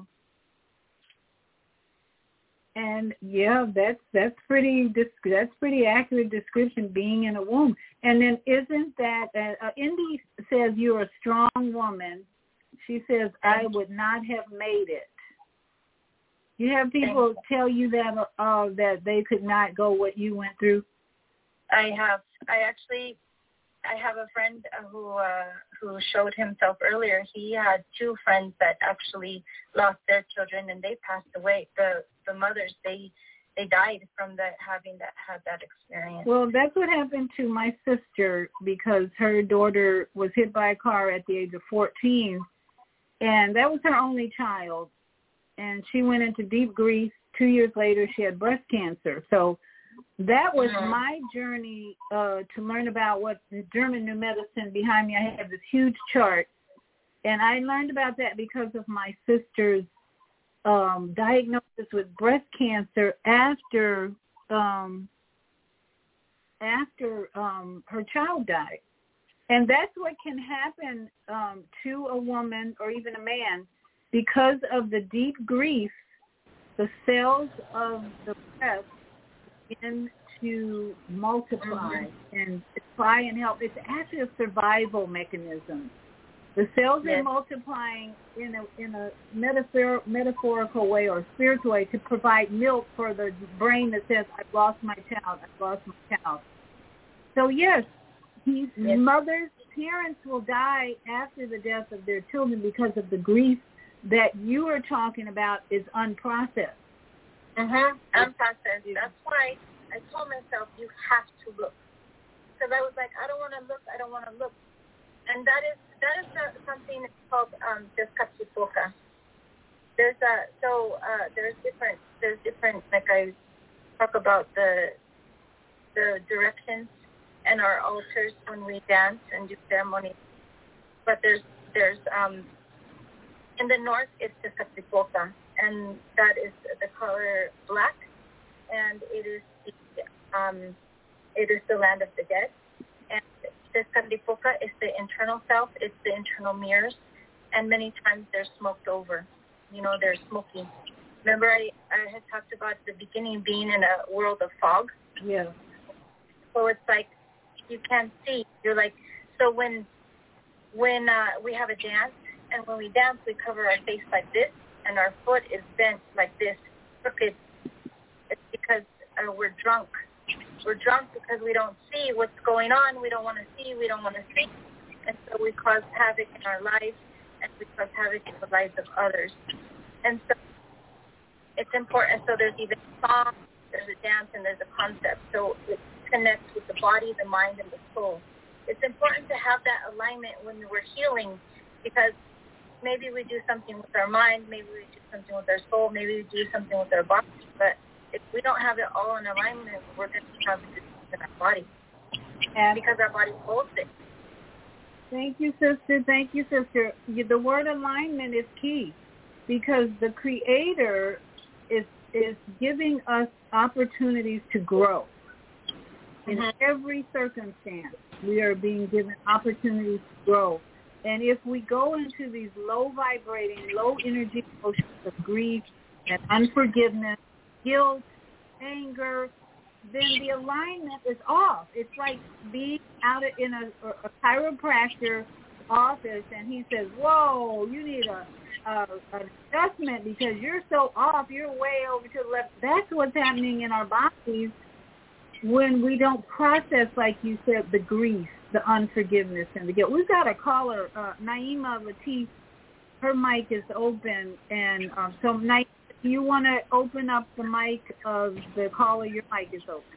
And yeah, that's that's pretty that's pretty accurate description, being in a womb. And then isn't that uh, Indy says you're a strong woman. She says I would not have made it. You have people tell you that uh, that they could not go what you went through. I have. I actually. I have a friend who uh, who showed himself earlier. He had two friends that actually lost their children, and they passed away. The the mothers, they they died from that having that had that experience. Well, that's what happened to my sister, because her daughter was hit by a car at the age of fourteen, and that was her only child, and she went into deep grief. Two years later, she had breast cancer. So that was mm-hmm. my journey uh, to learn about what German New Medicine. Behind me, I have this huge chart, and I learned about that because of my sister's um, diagnosis with breast cancer after um, after um, her child died. And that's what can happen um, to a woman or even a man because of the deep grief. The cells of the breast begin to multiply mm-hmm. and try and help. It's actually a survival mechanism. The cells yes. are multiplying in a in a metaphor, metaphorical way or spiritual way to provide milk for the brain that says, I've lost my child, I've lost my child. So yes, these yes. mothers, parents will die after the death of their children because of the grief that you are talking about is unprocessed. Mm-hmm. Unprocessed. That's why I told myself, you have to look. Because I was like, I don't want to look, I don't want to look. And that is that is a, something that's called um, Descapsipoca. There's a, so uh, there's different, there's different, like I talk about the the directions and our altars when we dance and do ceremonies. But there's, there's um, in the north, it's Descapsipoca, and that is the color black, and it is the, um, it is the land of the dead. And Descapsipoca is the internal self, it's the internal mirrors, and many times they're smoked over. You know, they're smoky. Remember I, I had talked about the beginning being in a world of fog? Yeah. So it's like you can't see. You're like, so when when uh, we have a dance, and when we dance, we cover our face like this, and our foot is bent like this, crooked. It's because uh, we're drunk. We're drunk because we don't see what's going on. We don't want to see. We don't want to see. And so we cause havoc in our lives, and we cause havoc in the lives of others. And so it's important. So there's even a song, there's a dance, and there's a concept. So it connects with the body, the mind, and the soul. It's important to have that alignment when we're healing, because maybe we do something with our mind, maybe we do something with our soul, maybe we do something with our body, but if we don't have it all in alignment, we're going to have disease in our body, and because our body holds it. Thank you, sister. Thank you, sister. The word alignment is key, because the Creator is is giving us opportunities to grow. In mm-hmm. every circumstance, we are being given opportunities to grow. And if we go into these low vibrating, low energy emotions of grief and unforgiveness, guilt, anger, then the alignment is off. It's like being out in a, a chiropractor office and he says, whoa, you need a, a an adjustment because you're so off, you're way over to the left. That's what's happening in our bodies when we don't process, like you said, the grief, the unforgiveness, and the guilt. We've got a caller, uh, Naima Latif. Her mic is open, and um, so Naima, if you want to open up the mic of the caller, your mic is open.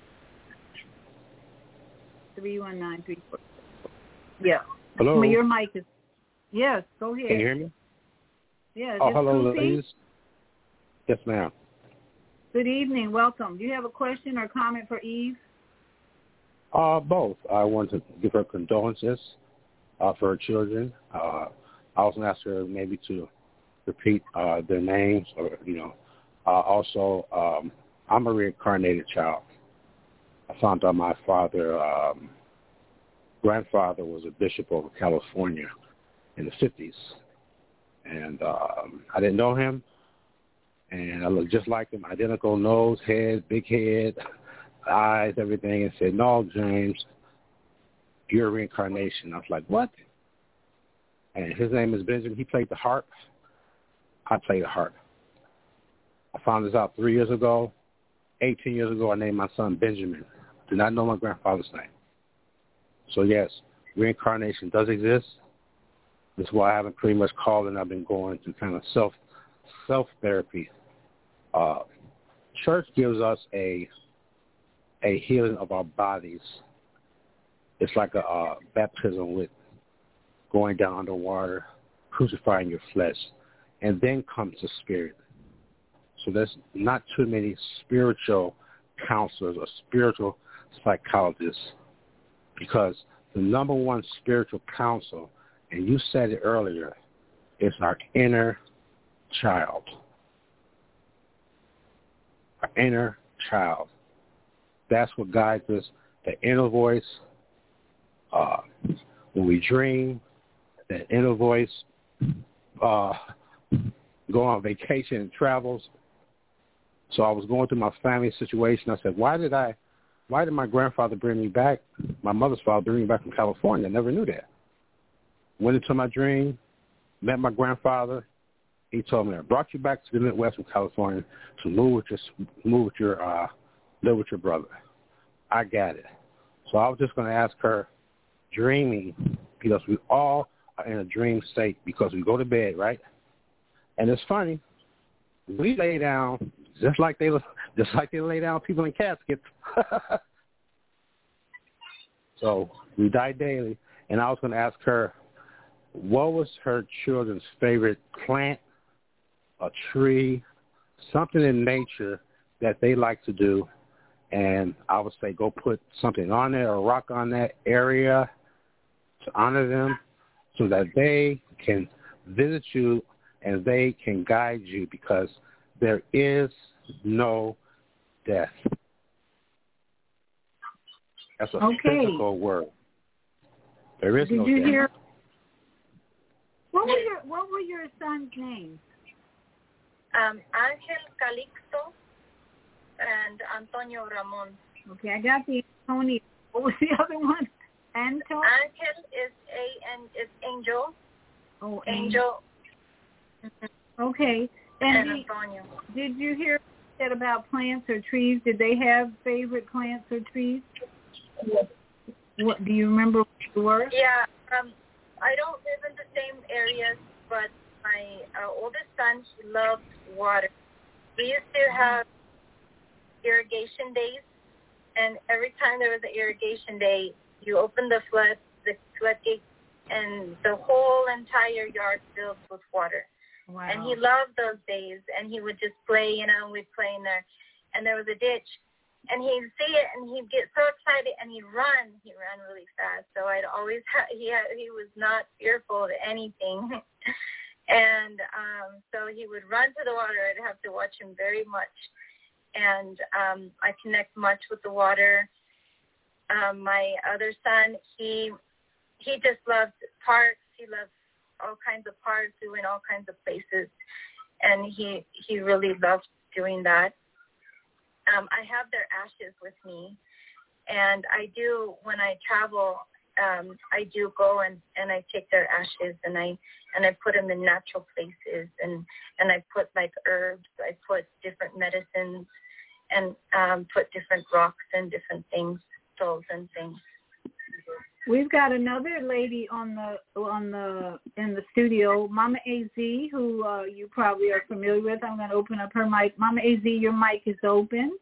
three one nine three four. Yeah. Hello. Your mic is. Yes, go ahead. Can you hear me? Yeah. Oh, hello, ladies. Yes, ma'am. Good evening. Welcome. Do you have a question or comment for Eve? Uh, both. I want to give her condolences uh, for her children. Uh, I also asked her maybe to repeat uh, their names, or you know. Uh, also, um, I'm a reincarnated child. I found out my father, um, grandfather, was a bishop over California in the fifties, and um, I didn't know him. And I looked just like him, identical nose, head, big head, eyes, everything, and said, no, James, you're a reincarnation. I was like, what? And his name is Benjamin. He played the harp. I played the harp. I found this out three years ago. eighteen years ago, I named my son Benjamin. Did not know my grandfather's name. So, yes, reincarnation does exist. This is why I haven't pretty much called, and I've been going through kind of self, self-therapy. Uh, church gives us a a healing of our bodies. It's like a uh, baptism with going down underwater, crucifying your flesh, and then comes the spirit. So there's not too many spiritual counselors or spiritual psychologists, because the number one spiritual counsel, and you said it earlier, is our inner child. Our inner child. That's what guides us. The inner voice, uh, when we dream, that inner voice, uh, go on vacation and travels. So I was going through my family situation. I said, why did I, why did my grandfather bring me back, my mother's father bring me back from California? I never knew that. Went into my dream, met my grandfather. He told me, I brought you back to the Midwest from California to move with your, move with your, uh, live with your brother. I got it. So I was just going to ask her, dreaming, because we all are in a dream state because we go to bed, right? And it's funny, we lay down just like they just like they lay down people in caskets. So we die daily, and I was going to ask her, what was her children's favorite plant, a tree, something in nature that they like to do, and I would say go put something on there, a rock on that area to honor them so that they can visit you and they can guide you, because there is no death. That's a okay. physical word. There is Did no you death. Hear, what were your What were your son's names? Um, Angel Calixto and Antonio Ramon. Okay, I got the Antonio. What was the other one? Anton? Angel is a and is Angel. Oh, Angel. Angel. Okay. And, and the, Antonio. Did you hear that about plants or trees? Did they have favorite plants or trees? Yes. What do you remember what they were? Yeah. Um, I don't live in the same areas, but my uh, oldest son, he loves water. We used to have irrigation days, and every time there was an irrigation day, you open the flood, the floodgate, and the whole entire yard filled with water. Wow. And he loved those days, and he would just play, you know, we'd play in there. And there was a ditch, and he'd see it, and he'd get so excited, and he'd run. He ran really fast, so I'd always ha- he had, he was not fearful of anything. And um, so he would run to the water. I'd have to watch him very much. And um, I connect much with the water. Um, my other son, he he just loves parks. He loves all kinds of parks, doing all kinds of places, and he he really loves doing that. Um, I have their ashes with me, and I do, when I travel, um, I do go and, and I take their ashes and I and I put them in natural places and, and I put like herbs, I put different medicines and um, put different rocks and different things, stones and things. We've got another lady on the on the in the studio, Mama A Z, who uh, you probably are familiar with. I'm going to open up her mic. Mama A Z, your mic is open.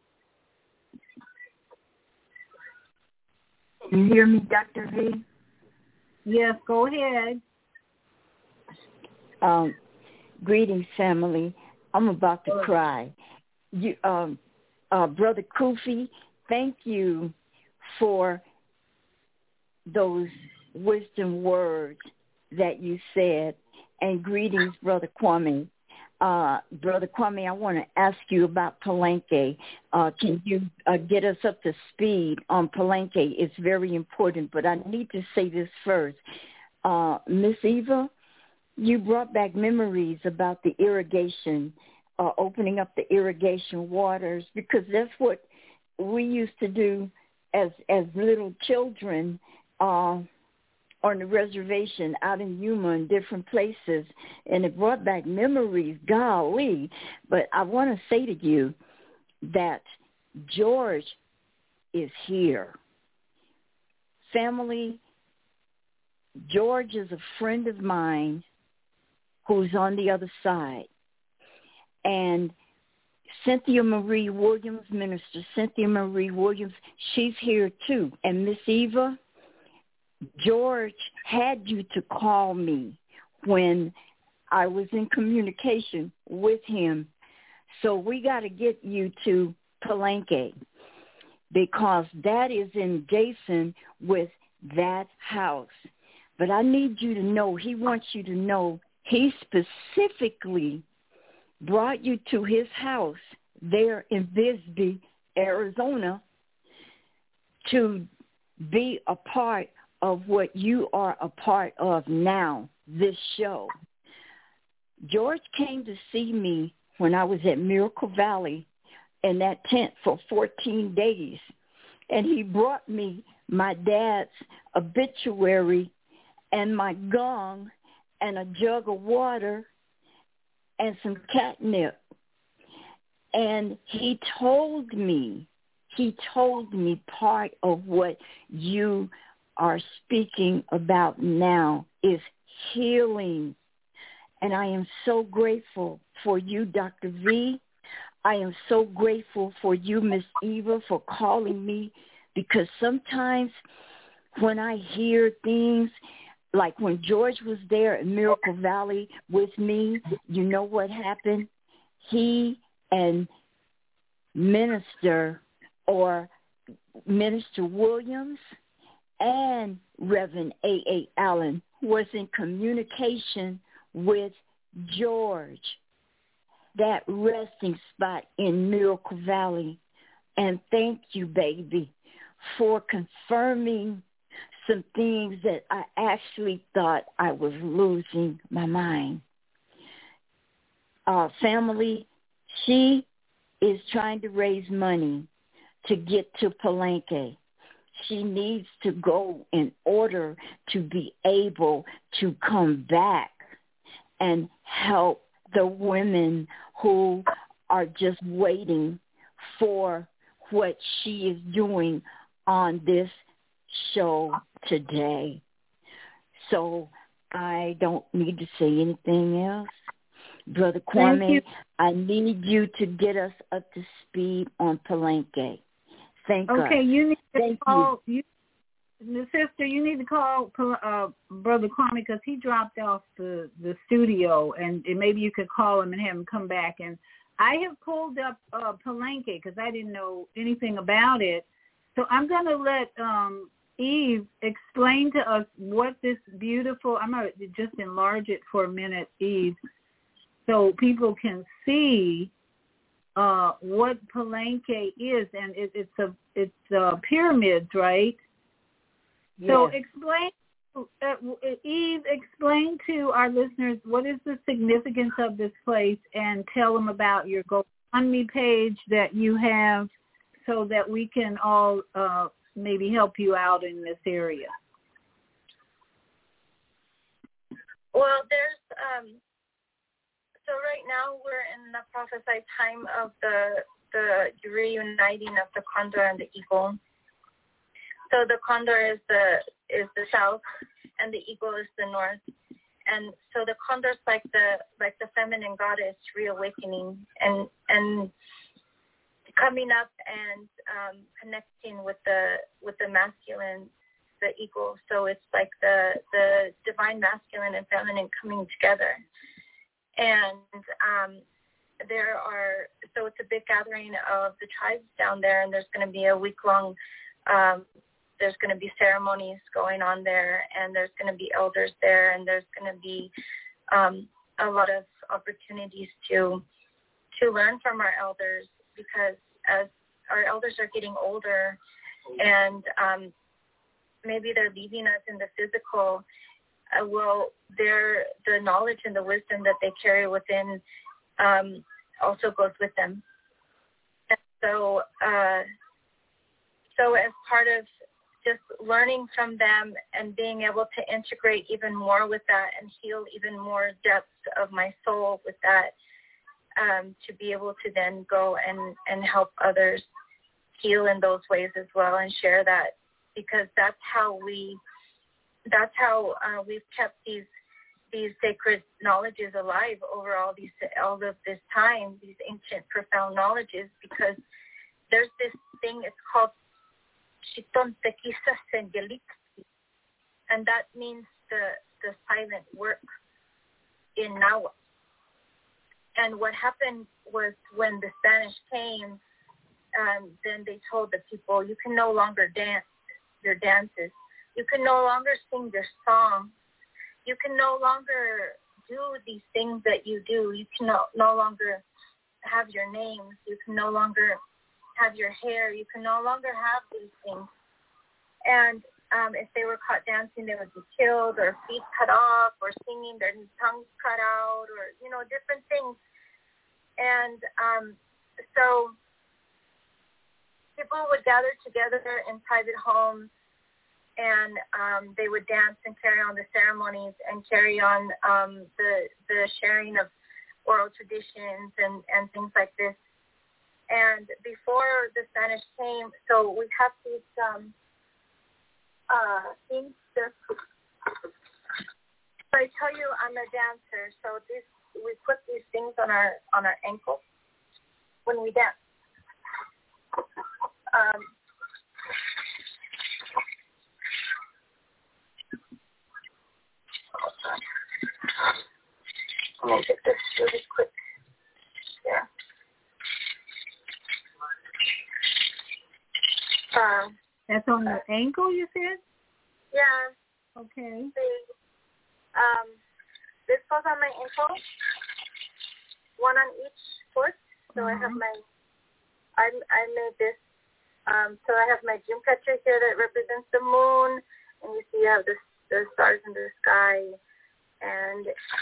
You hear me, Doctor V? Yes, go ahead. Um, greetings, family. I'm about to cry. You, um, uh, Brother Kufi, thank you for those wisdom words that you said. And greetings, Brother Kwame. Uh, Brother Kwame, I want to ask you about Palenque. Uh, can you uh, get us up to speed on Palenque? It's very important, but I need to say this first. Uh, Miss Eva, you brought back memories about the irrigation, uh, opening up the irrigation waters, because that's what we used to do as as little children uh, on the reservation out in Yuma and different places, and it brought back memories, golly. But I want to say to you that George is here. Family, George is a friend of mine who's on the other side. And Cynthia Marie Williams, Minister Cynthia Marie Williams, she's here too. And Miss Eva, George had you to call me when I was in communication with him. So we got to get you to Palenque because that is in Jason with that house. But I need you to know, he wants you to know, he specifically brought you to his house there in Bisbee, Arizona, to be a part of what you are a part of now, this show. George came to see me when I was at Miracle Valley in that tent for fourteen days, and he brought me my dad's obituary and my gong and a jug of water and some catnip. And he told me, he told me part of what you are speaking about now is healing. And I am so grateful for you, Doctor V. I am so grateful for you, Miss Eva, for calling me, because sometimes when I hear things, like when George was there in Miracle Valley with me, you know what happened? He and Minister or Minister Williams and Reverend A A. Allen was in communication with George, that resting spot in Miracle Valley. And thank you, baby, for confirming some things that I actually thought I was losing my mind. Uh, family, she is trying to raise money to get to Palenque. She needs to go in order to be able to come back and help the women who are just waiting for what she is doing on this show today. So I don't need to say anything else. Brother Kwame, I need you to get us up to speed on Palenque. Thank you. Okay, you need to Thank call, you. you, sister, you need to call uh, Brother Kwame because he dropped off the, the studio, and, and maybe you could call him and have him come back. And I have pulled up uh, Palenque because I didn't know anything about it. So I'm going to let um, Eve explain to us what this beautiful, I'm going to just enlarge it for a minute, Eve, so people can see uh, what Palenque is, and it, it's a it's uh, pyramids, right? Yes. So explain, uh, Eve, explain to our listeners what is the significance of this place, and tell them about your GoFundMe page that you have, so that we can all uh, maybe help you out in this area. Well, there's, um, so right now we're in the prophesied time of the the reuniting of the condor and the eagle. So the condor is the is the south, and the eagle is the north. And so the condor is like the like the feminine goddess reawakening and and coming up and um, connecting with the with the masculine, the eagle. So it's like the the divine masculine and feminine coming together. And um, there are so it's a big gathering of the tribes down there, and there's going to be a week long. Um, there's going to be ceremonies going on there, and there's going to be elders there, and there's going to be um, a lot of opportunities to to learn from our elders, because as our elders are getting older, and um, maybe they're leaving us in the physical, uh, well, their the knowledge and the wisdom that they carry within um, also goes with them. And so, uh, so as part of just learning from them and being able to integrate even more with that and heal even more depths of my soul with that, um, to be able to then go and, and help others heal in those ways as well and share that, because that's how we, that's how uh, we've kept these these sacred knowledges alive over all these all of this time, these ancient profound knowledges, because there's this thing, it's called Shiton Tekisa Sengelik, and that means the the silent work in Nahuatl. And what happened was when the Spanish came, um, then they told the people, you can no longer dance your dances. You can no longer sing your song. You can no longer do these things that you do. You can no, no longer have your names. You can no longer have your hair. You can no longer have these things. And um, if they were caught dancing, they would be killed, or feet cut off, or singing, their tongues cut out, or, you know, different things. And um, so people would gather together in private homes, and um, they would dance and carry on the ceremonies and carry on um, the the sharing of oral traditions and, and things like this. And before the Spanish came, so we have these um, uh, things. That, so I tell you, I'm a dancer. So this we put these things on our on our ankles when we dance. Um, Let me get this really quick. Yeah. Um, That's on your uh, ankle, you said? Yeah. Okay. See, um, this goes on my ankle, one on each foot. So uh-huh. I have my, I I made this. Um, so I have my dream catcher here that represents the moon, and you see I have the the stars in the sky, and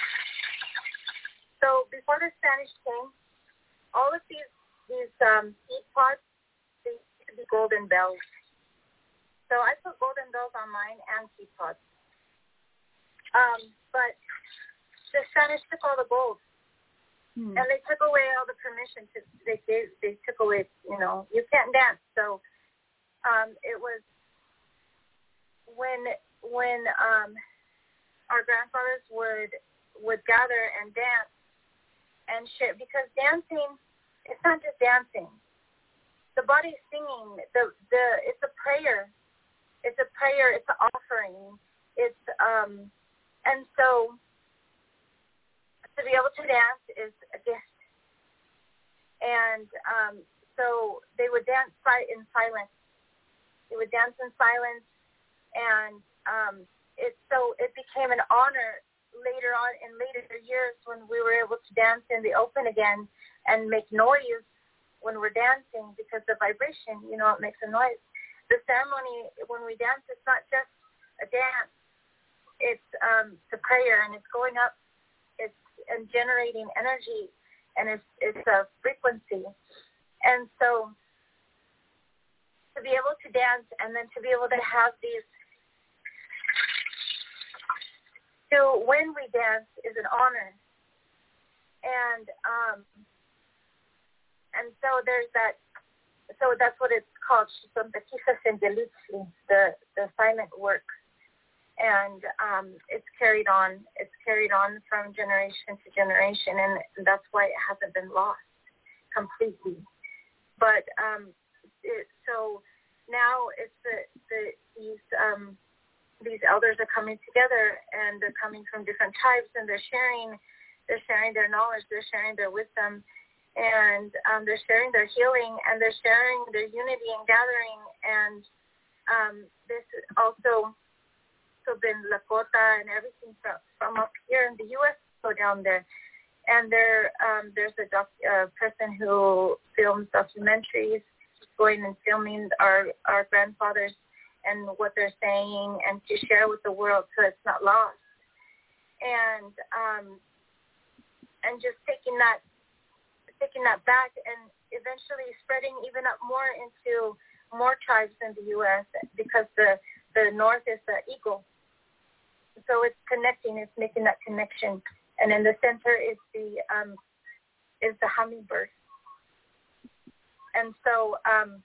so before the Spanish came, all of these these um, seed pods, they used to be golden bells. So I put golden bells on mine and seed pods. Um, but the Spanish took all the gold, hmm. and they took away all the permission. To, they, they they took away, you know, you can't dance. So um, it was when when um, our grandfathers would would gather and dance. And shit, because dancing, it's not just dancing. The body's singing. The the it's a prayer. It's a prayer. It's an offering. It's um, and so to be able to dance is a gift. And um, so they would dance in silence. They would dance in silence, and um, it so it became an honor. Later on, in later years, when we were able to dance in the open again and make noise when we're dancing, because the vibration, you know, it makes a noise. The ceremony, when we dance, it's not just a dance. It's um, the prayer, and it's going up, it's and generating energy, and it's it's a frequency. And so to be able to dance and then to be able to have these to when we dance is an honor. And um, and so there's that, so that's what it's called, the, the silent work. And um, it's carried on, it's carried on from generation to generation, and that's why it hasn't been lost completely. But um, it, so now it's the, the these um, these elders are coming together, and they're coming from different tribes, and they're sharing they're sharing their knowledge, they're sharing their wisdom, and um, they're sharing their healing, and they're sharing their unity and gathering. And um, this is also so been Lakota and everything from, from up here in the U S go down there. And there, um, there's a doc, uh, person who films documentaries, going and filming our, our grandfathers and what they're saying, and to share with the world so it's not lost. And um, and just taking that taking that back and eventually spreading even up more into more tribes in the U S because the, the north is the eagle. So it's connecting, it's making that connection. And in the center is the um, is the hummingbird. And so um,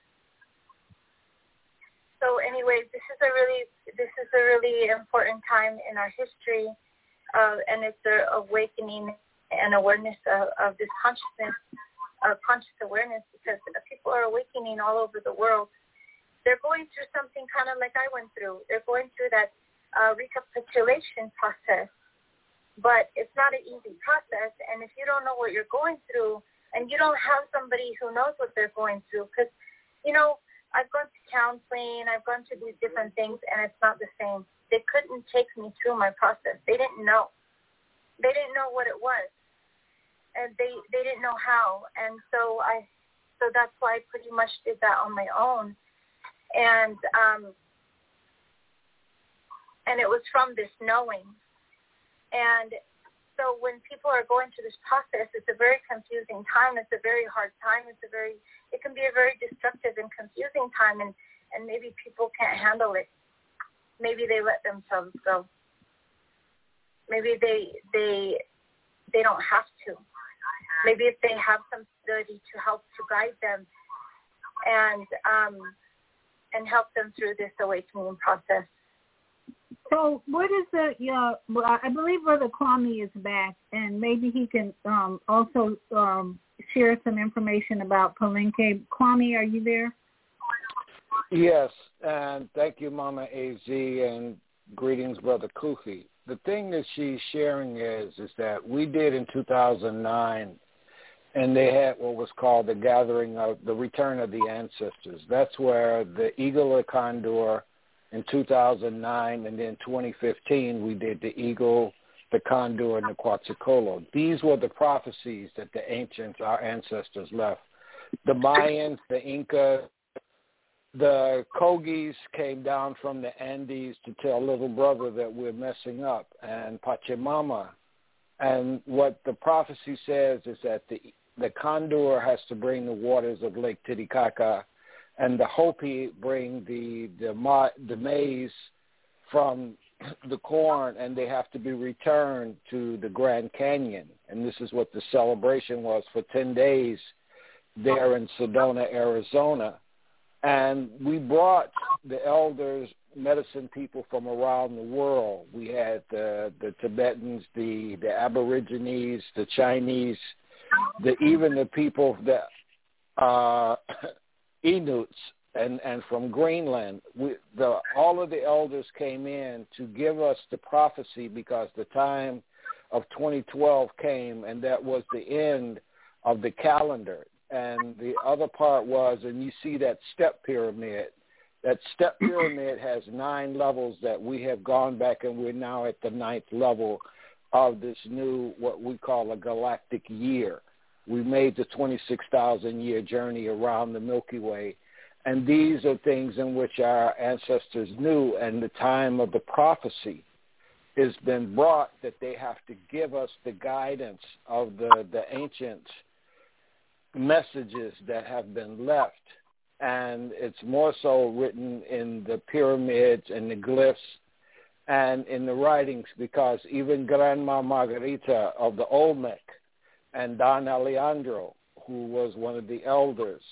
so anyways, this is a really this is a really important time in our history, uh, and it's the awakening and awareness of, of this consciousness, uh, conscious awareness, because people are awakening all over the world. They're going through something kind of like I went through. They're going through that uh, recapitulation process, but it's not an easy process. And if you don't know what you're going through, and you don't have somebody who knows what they're going through, because, you know, I've gone to counseling, I've gone to these different things, and it's not the same. They couldn't take me through my process. They didn't know. They didn't know what it was. And they, they didn't know how. And so I, so that's why I pretty much did that on my own. And, um, and it was from this knowing. And so when people are going through this process, it's a very confusing time. It's a very hard time. It's a very, it can be a very destructive and confusing time. And, and maybe people can't handle it. Maybe they let themselves go. Maybe they, they, they don't have to. Maybe if they have some ability to help to guide them and um, and help them through this awakening process. So what is the, uh, well, I believe Brother Kwame is back, and maybe he can um, also um, share some information about Palenque. Kwame, are you there? Yes, and thank you, Mama A Z, and greetings, Brother Kufi. The thing that she's sharing is, is that we did in two thousand nine, and they had what was called the gathering of the return of the ancestors. That's where the eagle or condor in two thousand nine, and then twenty fifteen we did the eagle, the condor, and the Quetzalcoatl. These were the prophecies that the ancients, our ancestors, left. The Mayans, the Incas, the Kogis came down from the Andes to tell little brother that we're messing up, and Pachamama. And what the prophecy says is that the the condor has to bring the waters of Lake Titicaca, and the Hopi bring the the, ma, the maize from the corn, and they have to be returned to the Grand Canyon. And this is what the celebration was for ten days there in Sedona, Arizona. And we brought the elders, medicine people from around the world. We had the, the Tibetans, the, the Aborigines, the Chinese, the, even the people that uh, Inuits and, and from Greenland. We, the, all of the elders came in to give us the prophecy, because the time of twenty twelve came, and that was the end of the calendar. And the other part was, and you see that step pyramid, that step pyramid has nine levels that we have gone back, and we're now at the ninth level of this new, what we call a galactic year. We made the twenty-six thousand year journey around the Milky Way. And these are things in which our ancestors knew, and the time of the prophecy has been brought that they have to give us the guidance of the, the ancient messages that have been left. And it's more so written in the pyramids and the glyphs and in the writings, because even Grandma Margarita of the Olmec and Don Alejandro, who was one of the elders,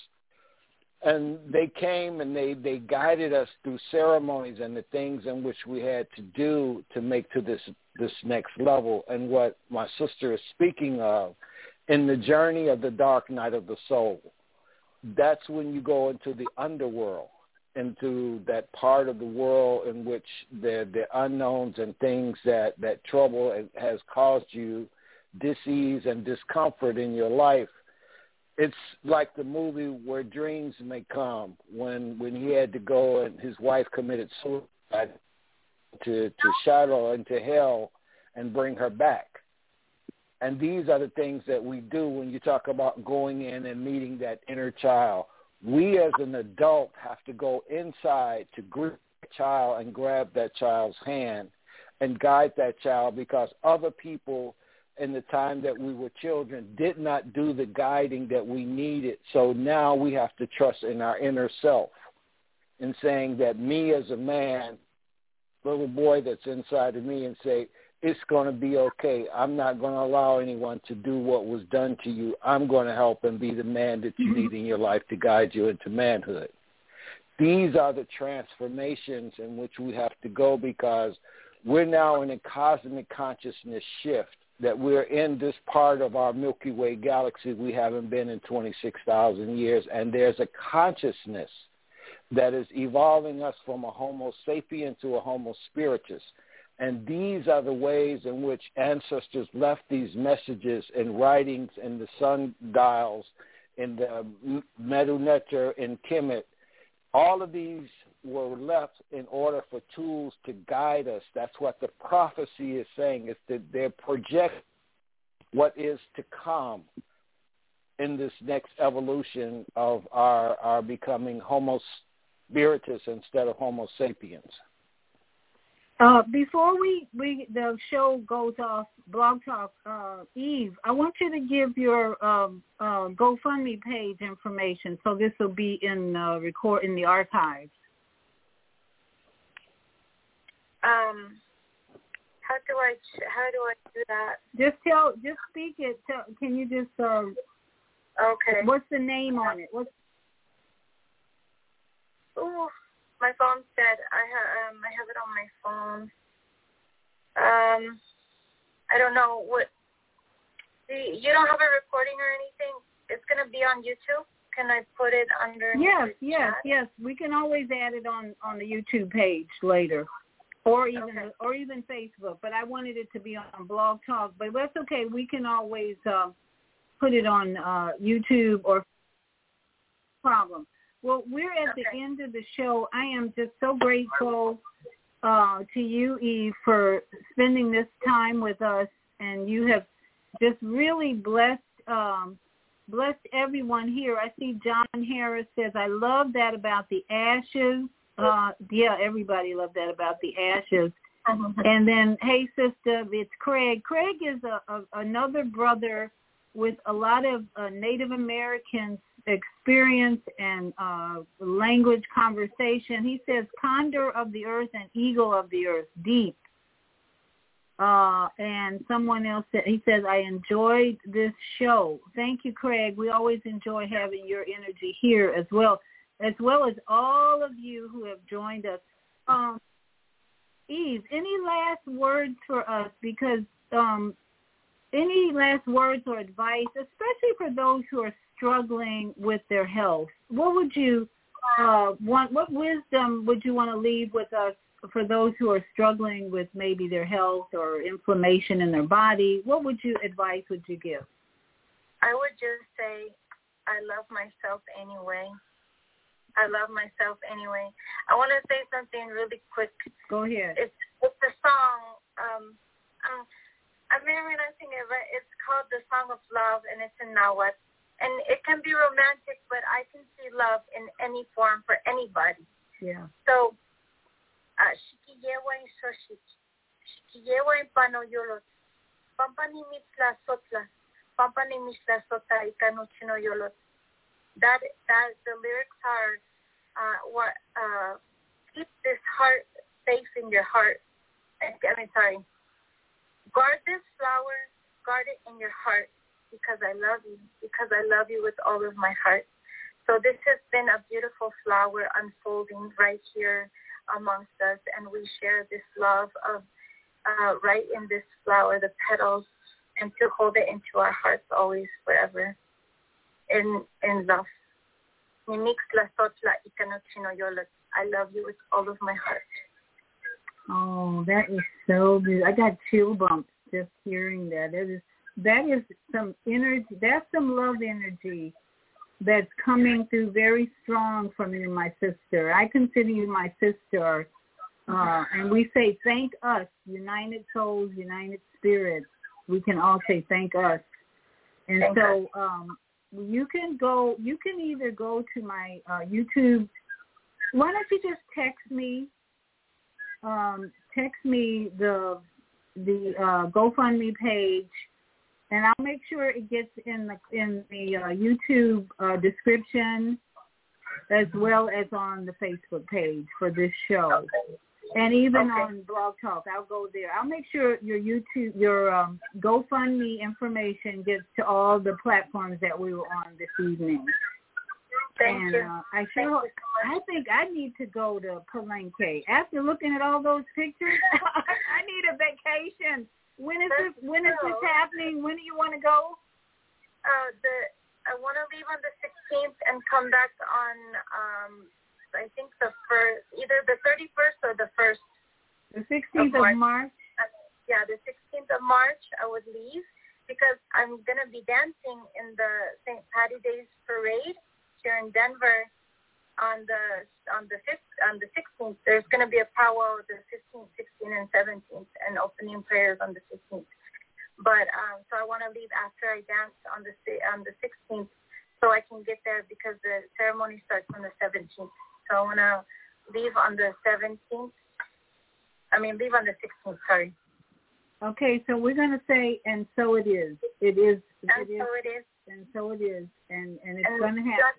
and they came and they, they guided us through ceremonies and the things in which we had to do to make to this this next level. And what my sister is speaking of, in the journey of the dark night of the soul, that's when you go into the underworld, into that part of the world in which the the unknowns and things that, that trouble has caused you dis-ease and discomfort in your life. It's like the movie Where Dreams May Come, when, when he had to go and his wife committed suicide to, to shadow into hell and bring her back. And these are the things that we do when you talk about going in and meeting that inner child. We as an adult have to go inside to grip the child and grab that child's hand and guide that child, because other people in the time that we were children did not do the guiding that we needed. So now we have to trust in our inner self and saying that me as a man, little boy that's inside of me, and say, it's going to be okay. I'm not going to allow anyone to do what was done to you. I'm going to help and be the man that you need in your life to guide you into manhood. These are the transformations in which we have to go, because we're now in a cosmic consciousness shift, that we're in this part of our Milky Way galaxy we haven't been in twenty-six thousand years, and there's a consciousness that is evolving us from a Homo sapien to a Homo spiritus. And these are the ways in which ancestors left these messages in writings in the sundials, in the Medu Neter, in Kemet. All of these were left in order for tools to guide us. That's what the prophecy is saying, is that they project what is to come in this next evolution of our, our becoming Homo spiritus instead of Homo sapiens. Uh, before we, we the show goes off Blog Talk, uh, Eve, I want you to give your um, uh, GoFundMe page information, so this will be in uh, record in the archives. Um, how do I how do I do that? Just tell, just speak it. Tell, can you just? Uh, okay. What's the name on it? What's? Ooh, my phone's dead. I have um I have it on my phone. Um, I don't know what. You don't have a recording or anything? It's gonna be on YouTube. Can I put it under? Yes, yes, chat? yes. We can always add it on on the YouTube page later. Or even okay. or even Facebook, but I wanted it to be on Blog Talk. But that's okay. We can always uh, put it on uh, YouTube or problem. Well, we're at okay. the end of the show. I am just so grateful uh, to you, Eve, for spending this time with us, and you have just really blessed um, blessed everyone here. I see John Harris says, "I love that about the ashes." Uh, yeah, everybody loved that about the ashes. And then, hey, sister, it's Craig. Craig is a, a, another brother with a lot of uh, Native American experience and uh, language conversation. He says, condor of the earth and eagle of the earth, deep. Uh, and someone else said, he says, I enjoyed this show. Thank you, Craig. We always enjoy having your energy here as well. As well as all of you who have joined us. Um, Eve, any last words for us? Because um, any last words or advice, especially for those who are struggling with their health? What would you uh, want? What wisdom would you want to leave with us for those who are struggling with maybe their health or inflammation in their body? What would you advice would you give? I would just say, I love myself anyway. I love myself anyway. I want to say something really quick. Go ahead. It's it's a song. Um, um, I'm never gonna sing it, but it's called "The Song of Love," and it's in Nahuatl. And it can be romantic, but I can see love in any form for anybody. Yeah. So, shikiyewa in soshik, shikiyewa in panoyolot, pampani mitla sotla, pampani mitla sota ikanuchino yolot. That that the lyrics are uh, what uh, keep this heart safe in your heart. I mean, sorry. Guard this flower, guard it in your heart because I love you, because I love you with all of my heart. So this has been a beautiful flower unfolding right here amongst us, and we share this love of uh, right in this flower, the petals, and to hold it into our hearts always, forever, in in love. I love you with all of my heart. Oh, that is so good. I got chill bumps just hearing that. That is that is some energy. That's some love energy that's coming through very strong from you, my sister. I consider you my sister. Uh, and we say thank us, united souls, united spirits. We can all say thank us. And thank so um, you can go, you can either go to my uh, YouTube. Why don't you just text me? Um, text me the the uh, GoFundMe page, and I'll make sure it gets in the in the uh, YouTube uh, description as well as on the Facebook page for this show, okay. And even okay. on Blog Talk. I'll go there. I'll make sure your YouTube, your um, GoFundMe information gets to all the platforms that we were on this evening. Thank and you. Uh, I sure, I think I need to go to Palenque. After looking at all those pictures, I need a vacation. When is Let's this? When go. is this happening? When do you want to go? Uh, the I want to leave on the sixteenth and come back on. Um, I think the first, either the thirty-first or the first. The sixteenth of, of March. Uh, yeah, the sixteenth of March. I would leave because I'm gonna be dancing in the Saint Patty Days parade here in Denver on the on the fifth on the sixteenth. There's going to be a powwow the fifteenth, sixteenth, and seventeenth, and opening prayers on the fifteenth. But um, so I want to leave after I dance on the on the sixteenth, so I can get there because the ceremony starts on the seventeenth. So I want to leave on the seventeenth. I mean, leave on the sixteenth. Sorry. Okay, so we're going to say, and so it is. It is. And it so is. it is. And so it is, and, and it's and going to happen.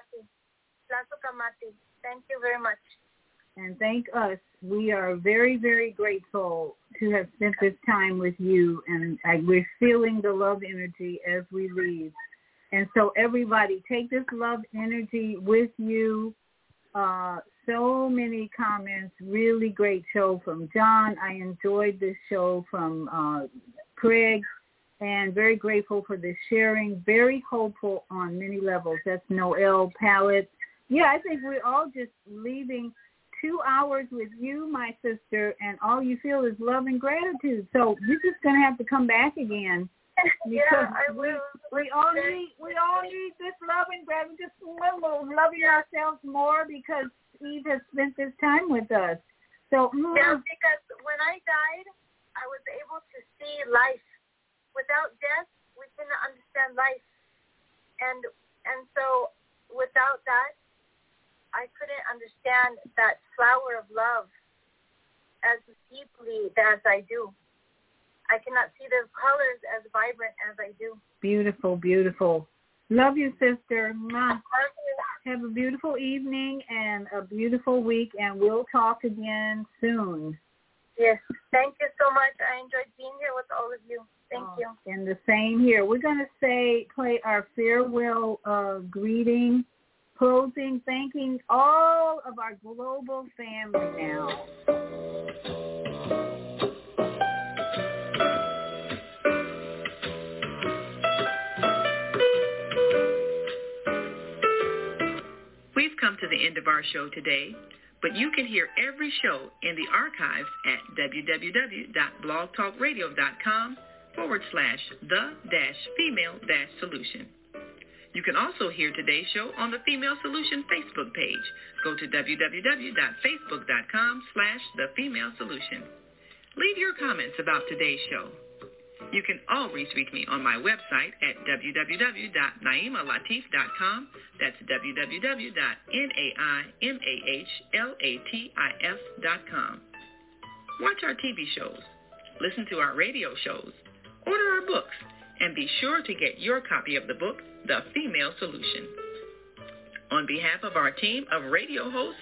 Thank you very much. And thank us. We are very, very grateful to have spent this time with you, and I, we're feeling the love energy as we leave. And so everybody, take this love energy with you. Uh, so many comments, really great show from John. I enjoyed this show from uh, Craig. And very grateful for this sharing. Very hopeful on many levels. That's Noelle Pallet. Yeah, I think we're all just leaving two hours with you, my sister, and all you feel is love and gratitude. So you're just going to have to come back again. Yeah, I will. We, we all need we all need this love and gratitude. Just loving ourselves more because Eve has spent this time with us. So mm. yeah, because when I died, I was able to see life. Without death, we cannot understand life. And and so without that, I couldn't understand that flower of love as deeply as I do. I cannot see the colors as vibrant as I do. Beautiful, beautiful. Love you, sister. Mwah. Have a beautiful evening and a beautiful week, and we'll talk again soon. Yes. Thank you so much. I enjoyed being here with all of you. Thank you. And the same here. We're going to say, play our farewell uh, greeting, closing, thanking all of our global family now. We've come to the end of our show today, but you can hear every show in the archives at www.blogtalkradio.com forward slash the dash female dash solution. You can also hear today's show on the Female Solution Facebook page. Go to www.facebook.com slash the female solution. Leave your comments about today's show. You can always reach me on my website at w w w dot naima latif dot com. That's w w w dot naima latif dot com. Watch our T V shows, listen to our radio shows, order our books, and be sure to get your copy of the book, The Female Solution. On behalf of our team of radio hosts,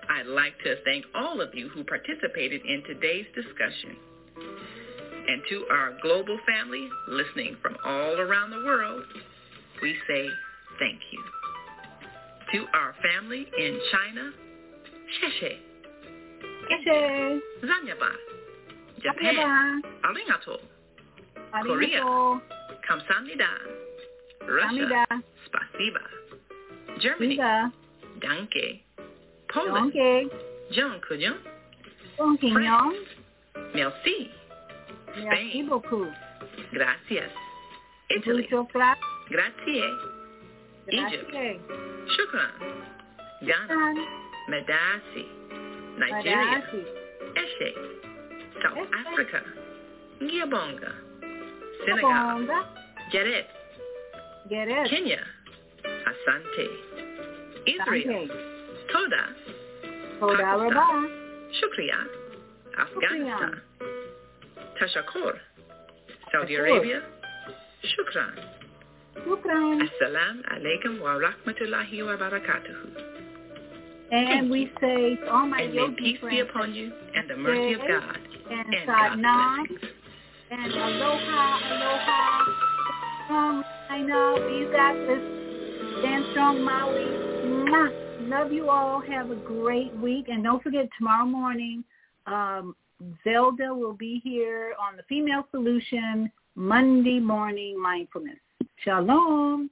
I'd like to thank all of you who participated in today's discussion. And to our global family listening from all around the world, we say thank you. To our family in China, Sheshe. Sheshe. Zanyaba. Japan. Arigato. Korea. Kamsahamnida. Russia. Spasiba. Germany. Danke. Poland. Jean Kujon. France. Merci. Spain. Gracias. Italy. Grazie. Egypt. Shukran. Ghana. Medasi. Nigeria. Eshe. South Africa. Giabonga. Senegal. Geret. Kenya. Asante. Israel. Toda. Pakistan. Shukriya. Afghanistan. Tashakur. Saudi Arabia. Shukran. Shukran. Assalamu alaikum wa rahmatullahi wa barakatuhu. And we say to all my and may peace friends, be upon you and the mercy of God and, and God's blessings. And aloha, aloha. Strong, I know you got this. Stand strong, Maui. Mwah. Love you all. Have a great week. And don't forget, tomorrow morning, um, Zelda will be here on the Female Solution Monday Morning Mindfulness. Shalom.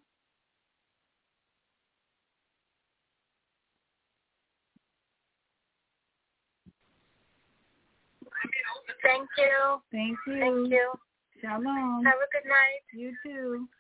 Thank you. Thank you. Thank you. Shalom. Have a good night. You too.